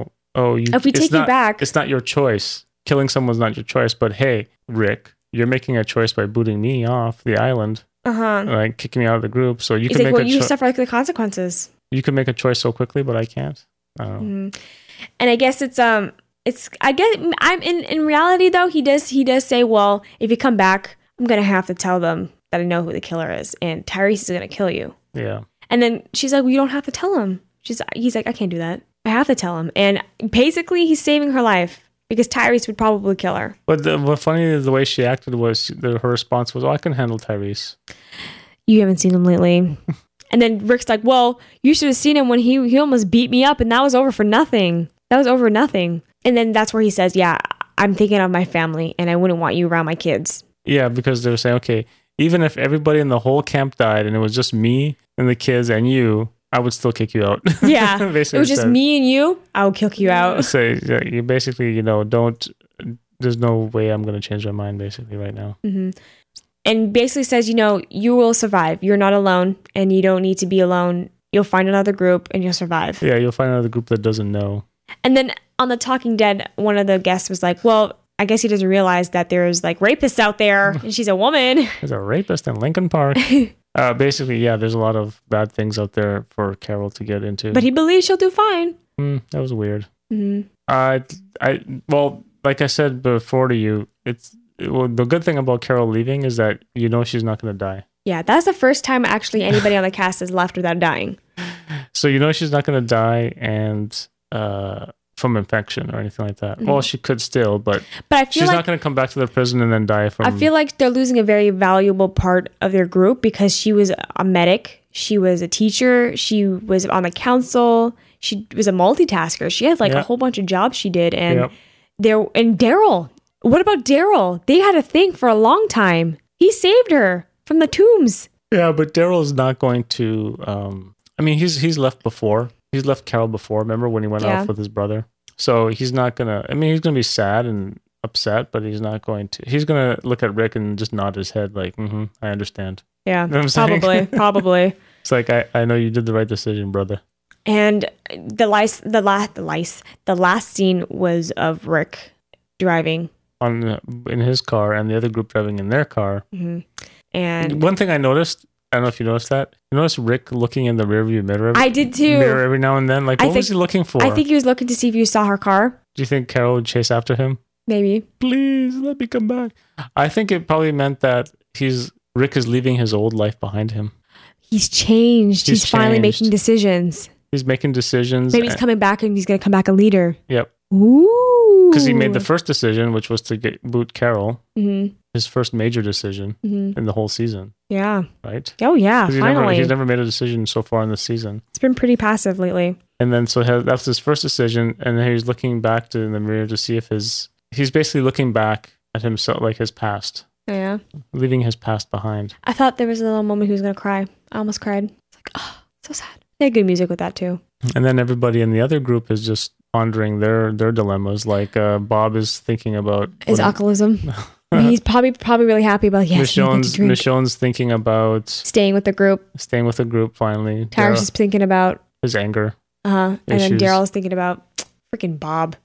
[SPEAKER 3] if
[SPEAKER 2] we take you back,
[SPEAKER 3] it's not your choice. Killing someone's not your choice, but hey, Rick, you're making a choice by booting me off the island. Like kicking me out of the group, so you can make
[SPEAKER 2] you suffer the consequences.
[SPEAKER 3] You can make a choice so quickly, but I can't. I don't know.
[SPEAKER 2] And I guess it's I guess I'm in reality though. He does say, well, if you come back, I'm gonna have to tell them that I know who the killer is, and Tyrese is gonna kill you. Yeah. And then she's like, well, you don't have to tell him. He's like, I can't do that. I have to tell him. And basically, he's saving her life. Because Tyrese would probably kill her. But
[SPEAKER 3] what funny is the way she acted was her response was, "Oh, I can handle Tyrese."
[SPEAKER 2] You haven't seen him lately. And then Rick's like, "Well, you should have seen him when he almost beat me up, and that was over for nothing. That was over nothing." And then that's where he says, "Yeah, I'm thinking of my family, and I wouldn't want you around my kids."
[SPEAKER 3] Yeah, because they were saying, okay, even if everybody in the whole camp died, and it was just me and the kids and you, I would still kick you out.
[SPEAKER 2] Yeah. It was just me and you, I would kick you out.
[SPEAKER 3] So you basically, there's no way I'm going to change my mind basically right now.
[SPEAKER 2] Mm-hmm. And basically says, you will survive. You're not alone and you don't need to be alone. You'll find another group and you'll survive.
[SPEAKER 3] Yeah, you'll find another group that doesn't know.
[SPEAKER 2] And then on The Talking Dead, one of the guests was like, well, I guess he doesn't realize that there's like rapists out there and she's a woman.
[SPEAKER 3] There's a rapist in Lincoln Park. Basically, yeah, there's a lot of bad things out there for Carol to get into.
[SPEAKER 2] But he believes she'll do fine.
[SPEAKER 3] That was weird.
[SPEAKER 2] Mm-hmm.
[SPEAKER 3] Well, like I said before to you, the good thing about Carol leaving is that she's not going to die.
[SPEAKER 2] Yeah, that's the first time actually anybody on the cast has left without dying.
[SPEAKER 3] So she's not going to die, and from infection or anything like that. Well, she could still, but
[SPEAKER 2] I feel
[SPEAKER 3] she's not going to come back to the prison and then die from.
[SPEAKER 2] I feel like they're losing a very valuable part of their group because she was a medic, she was a teacher, she was on the council, she was a multitasker. She had like a whole bunch of jobs she did, and Daryl. What about Daryl? They had a thing for a long time. He saved her from the tombs.
[SPEAKER 3] Yeah, but Daryl's not going to. I mean, he's left before. He's left Carol before. Remember when he went off with his brother? So he's not gonna. I mean, he's gonna be sad and upset, but he's not going to. He's gonna look at Rick and just nod his head, like, I understand.
[SPEAKER 2] Yeah,
[SPEAKER 3] you know what I'm saying?
[SPEAKER 2] probably.
[SPEAKER 3] It's like I know you did the right decision, brother.
[SPEAKER 2] And the last scene was of Rick driving
[SPEAKER 3] in his car and the other group driving in their car.
[SPEAKER 2] Mm-hmm. And
[SPEAKER 3] one thing I noticed, I don't know if you noticed that. You noticed Rick looking in the rearview mirror?
[SPEAKER 2] I did too.
[SPEAKER 3] Mirror every now and then. Like, what was he looking for?
[SPEAKER 2] I think he was looking to see if you saw her car.
[SPEAKER 3] Do you think Carol would chase after him?
[SPEAKER 2] Maybe.
[SPEAKER 3] Please let me come back. I think it probably meant that Rick is leaving his old life behind him.
[SPEAKER 2] He's changed. He's finally making decisions.
[SPEAKER 3] He's making decisions.
[SPEAKER 2] Maybe he's coming back and he's going to come back a leader.
[SPEAKER 3] Yep.
[SPEAKER 2] Ooh.
[SPEAKER 3] Because he made the first decision, which was to boot Carol.
[SPEAKER 2] Mm-hmm.
[SPEAKER 3] His first major decision in the whole season.
[SPEAKER 2] Yeah.
[SPEAKER 3] Right?
[SPEAKER 2] Oh, yeah. Finally.
[SPEAKER 3] He's never made a decision so far in the season.
[SPEAKER 2] It's been pretty passive lately.
[SPEAKER 3] And then that's his first decision. And then he's looking back in the mirror to see if he's basically looking back at himself, like his past.
[SPEAKER 2] Yeah.
[SPEAKER 3] Leaving his past behind.
[SPEAKER 2] I thought there was a little moment he was going to cry. I almost cried. It's like, oh, so sad. They had good music with that too.
[SPEAKER 3] And then everybody in the other group is just pondering their dilemmas. Like Bob is thinking about
[SPEAKER 2] his alcoholism. He's probably really happy about
[SPEAKER 3] Michonne's thinking about
[SPEAKER 2] staying with the group
[SPEAKER 3] finally.
[SPEAKER 2] Tyrus is thinking about
[SPEAKER 3] his anger.
[SPEAKER 2] And then Daryl's thinking about freaking Bob.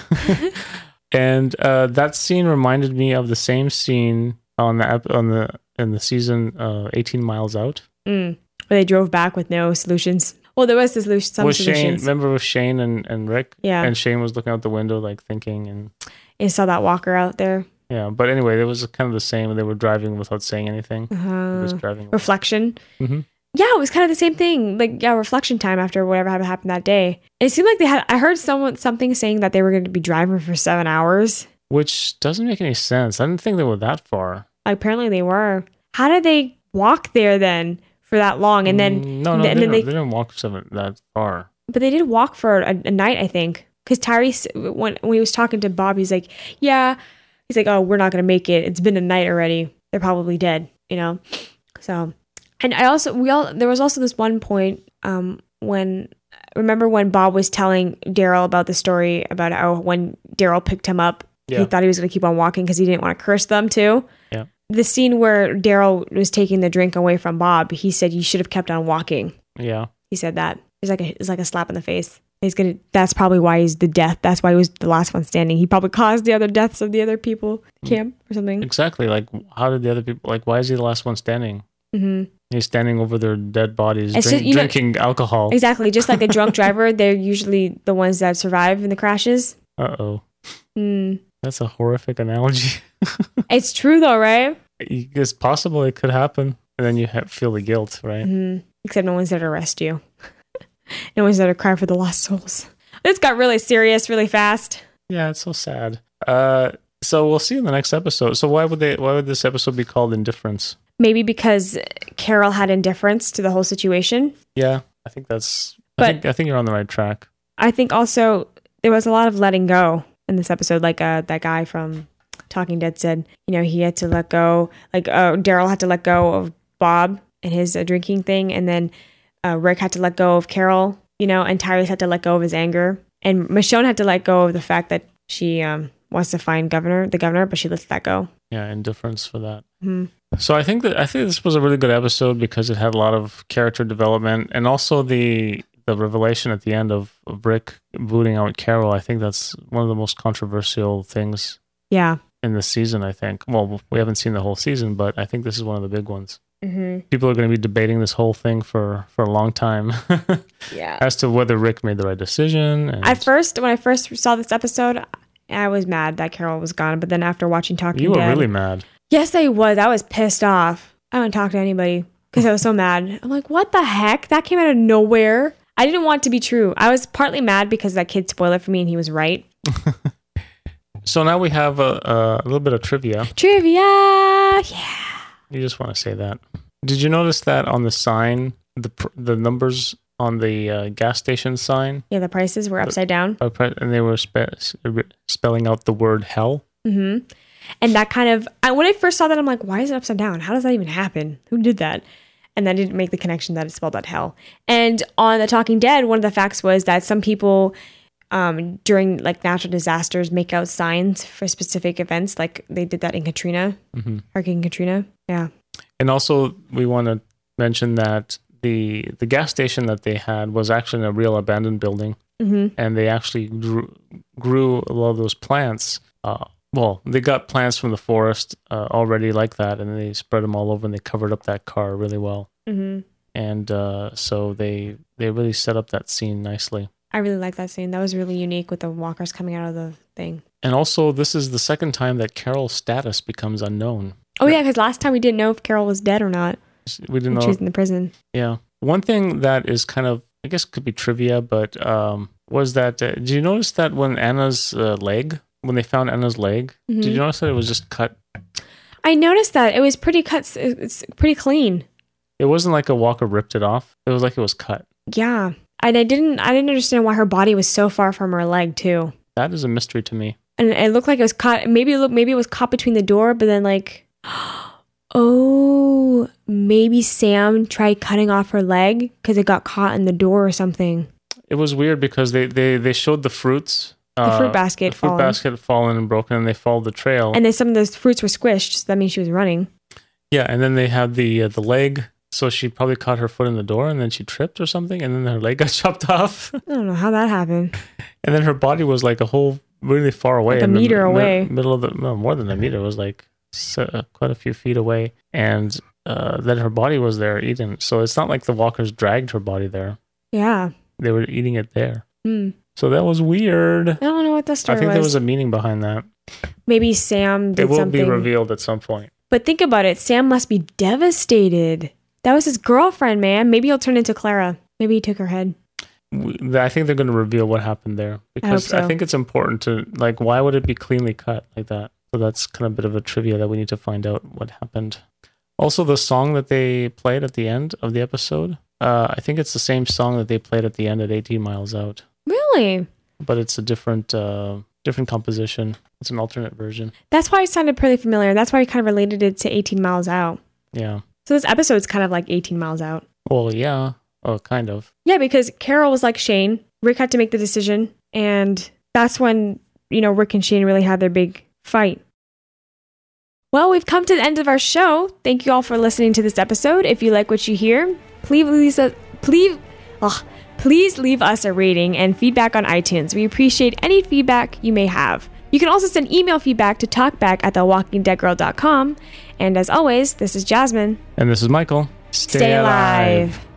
[SPEAKER 3] And that scene reminded me of the same scene in the season 18 Miles Out.
[SPEAKER 2] Where they drove back with no solutions. Well, there was some solutions.
[SPEAKER 3] Remember with Shane and Rick?
[SPEAKER 2] Yeah.
[SPEAKER 3] And Shane was looking out the window, like thinking, and
[SPEAKER 2] you saw that walker out there.
[SPEAKER 3] Yeah, but anyway, it was kind of the same. They were driving without saying anything. Just driving.
[SPEAKER 2] Reflection.
[SPEAKER 3] Mm-hmm.
[SPEAKER 2] Yeah, it was kind of the same thing. Like, reflection time after whatever happened that day. It seemed like I heard something saying that they were going to be driving for 7 hours.
[SPEAKER 3] Which doesn't make any sense. I didn't think they were that far.
[SPEAKER 2] Apparently they were. How did they walk there then for that long? And then
[SPEAKER 3] they didn't walk that far.
[SPEAKER 2] But they did walk for a night, I think. Because Tyrese, when he was talking to Bob, he's like, yeah. He's like, oh, we're not going to make it. It's been a night already. They're probably dead, you know? So, and there was also this one point remember when Bob was telling Daryl about the story about how when Daryl picked him up, he thought he was going to keep on walking because he didn't want to curse them too.
[SPEAKER 3] Yeah.
[SPEAKER 2] The scene where Daryl was taking the drink away from Bob, he said, you should have kept on walking.
[SPEAKER 3] Yeah.
[SPEAKER 2] He said that. It's like a slap in the face. That's probably why he's the death. That's why he was the last one standing. He probably caused the other deaths of the other people camp or something.
[SPEAKER 3] Exactly. Like, how did the other people, like, why is he the last one standing?
[SPEAKER 2] Mm-hmm.
[SPEAKER 3] He's standing over their dead bodies, drinking alcohol.
[SPEAKER 2] Exactly. Just like a drunk driver, they're usually the ones that survive in the crashes.
[SPEAKER 3] Uh-oh. That's a horrific analogy.
[SPEAKER 2] It's true though, right?
[SPEAKER 3] It's possible it could happen. And then you feel the guilt, right?
[SPEAKER 2] Mm-hmm. Except no one's there to arrest you. No one's there to cry for the lost souls. This got really serious really fast.
[SPEAKER 3] Yeah, it's so sad. So we'll see in the next episode. So why would this episode be called Indifference? Maybe
[SPEAKER 2] because Carol had indifference to the whole situation.
[SPEAKER 3] Yeah, I think I think you're on the right track.
[SPEAKER 2] I think also there was a lot of letting go in this episode. Like that guy from Talking Dead said, he had to let go. Like Daryl had to let go of Bob and his drinking thing, and then Rick had to let go of Carol, and Tyrese had to let go of his anger, and Michonne had to let go of the fact that she wants to find the governor, but she lets that go.
[SPEAKER 3] Yeah, indifference for that.
[SPEAKER 2] Mm-hmm.
[SPEAKER 3] So I think this was a really good episode because it had a lot of character development, and also the revelation at the end of Rick booting out Carol. I think that's one of the most controversial things.
[SPEAKER 2] Yeah.
[SPEAKER 3] In the season, I think. Well, we haven't seen the whole season, but I think this is one of the big ones.
[SPEAKER 2] Mm-hmm.
[SPEAKER 3] People are going to be debating this whole thing for a long time.
[SPEAKER 2] Yeah.
[SPEAKER 3] As to whether Rick made the right decision.
[SPEAKER 2] When I first saw this episode, I was mad that Carol was gone. But then after watching Talking Dead...
[SPEAKER 3] You were really mad.
[SPEAKER 2] Yes, I was. I was pissed off. I wouldn't talk to anybody because I was so mad. I'm like, what the heck? That came out of nowhere. I didn't want it to be true. I was partly mad because that kid spoiled it for me and he was right.
[SPEAKER 3] So now we have a little bit of trivia.
[SPEAKER 2] Trivia! Yeah.
[SPEAKER 3] You just want to say that. Did you notice that on the sign, the numbers on the gas station sign?
[SPEAKER 2] Yeah, the prices were upside down.
[SPEAKER 3] And they were spelling out the word hell.
[SPEAKER 2] Mm-hmm. And that kind of, when I first saw that, I'm like, why is it upside down? How does that even happen? Who did that? And then I didn't make the connection that it spelled out hell. And on The Talking Dead, one of the facts was that some people during like natural disasters make out signs for specific events. Like they did that in Katrina, Hurricane Katrina. Yeah. And
[SPEAKER 3] also we want to mention that the gas station that they had was actually in a real abandoned building. Mm-hmm. And they actually grew a lot of those plants. Well, they got plants from the forest already like that, and they spread them all over, and they covered up that car really well. Mm-hmm. And so they really set up that scene nicely. I really like that scene. That was really unique with the walkers coming out of the thing. And also, this is the second time that Carol's status becomes unknown. Oh, yeah, because last time we didn't know if Carol was dead or not. We didn't know. She was in the prison. Yeah. One thing that is kind of, I guess could be trivia, but was that, did you notice that when Anna's leg... When they found Anna's leg, did you notice that it was just cut? I noticed that. It was pretty cut. It's pretty clean. It wasn't like a walker ripped it off. It was like it was cut. Yeah. And I didn't understand why her body was so far from her leg, too. That is a mystery to me. And it looked like it was caught. Maybe it was caught between the door, but then like, oh, maybe Sam tried cutting off her leg because it got caught in the door or something. It was weird because they showed the fruits. The fruit basket fallen and broken, and they followed the trail. And then some of those fruits were squished, so that means she was running. Yeah, and then they had the leg, so she probably caught her foot in the door, and then she tripped or something, and then her leg got chopped off. I don't know how that happened. And then her body was like a whole really far away. Like a meter away. Middle of more than a meter. It was like quite a few feet away. And then her body was there eating. So it's not like the walkers dragged her body there. Yeah. They were eating it there. Hmm. So that was weird. I don't know what the story was. I think there was a meaning behind that. Maybe Sam did something. It will be revealed at some point. But think about it. Sam must be devastated. That was his girlfriend, man. Maybe he'll turn into Clara. Maybe he took her head. I think they're going to reveal what happened there. Because I think it's important to, like, why would it be cleanly cut like that? So that's kind of a bit of a trivia that we need to find out what happened. Also, the song that they played at the end of the episode, I think it's the same song that they played at the end at 18 Miles Out. Really? But it's a different composition. It's an alternate version. That's why it sounded pretty familiar. That's why I kind of related it to 18 Miles Out. Yeah. So this episode's kind of like 18 Miles Out. Well, yeah. Oh, kind of. Yeah, because Carol was like Shane. Rick had to make the decision. And that's when, Rick and Shane really had their big fight. Well, we've come to the end of our show. Thank you all for listening to this episode. If you like what you hear, please leave us a rating and feedback on iTunes. We appreciate any feedback you may have. You can also send email feedback to talkback@thewalkingdeadgirl.com. And as always, this is Jasmine. And this is Michael. Stay alive.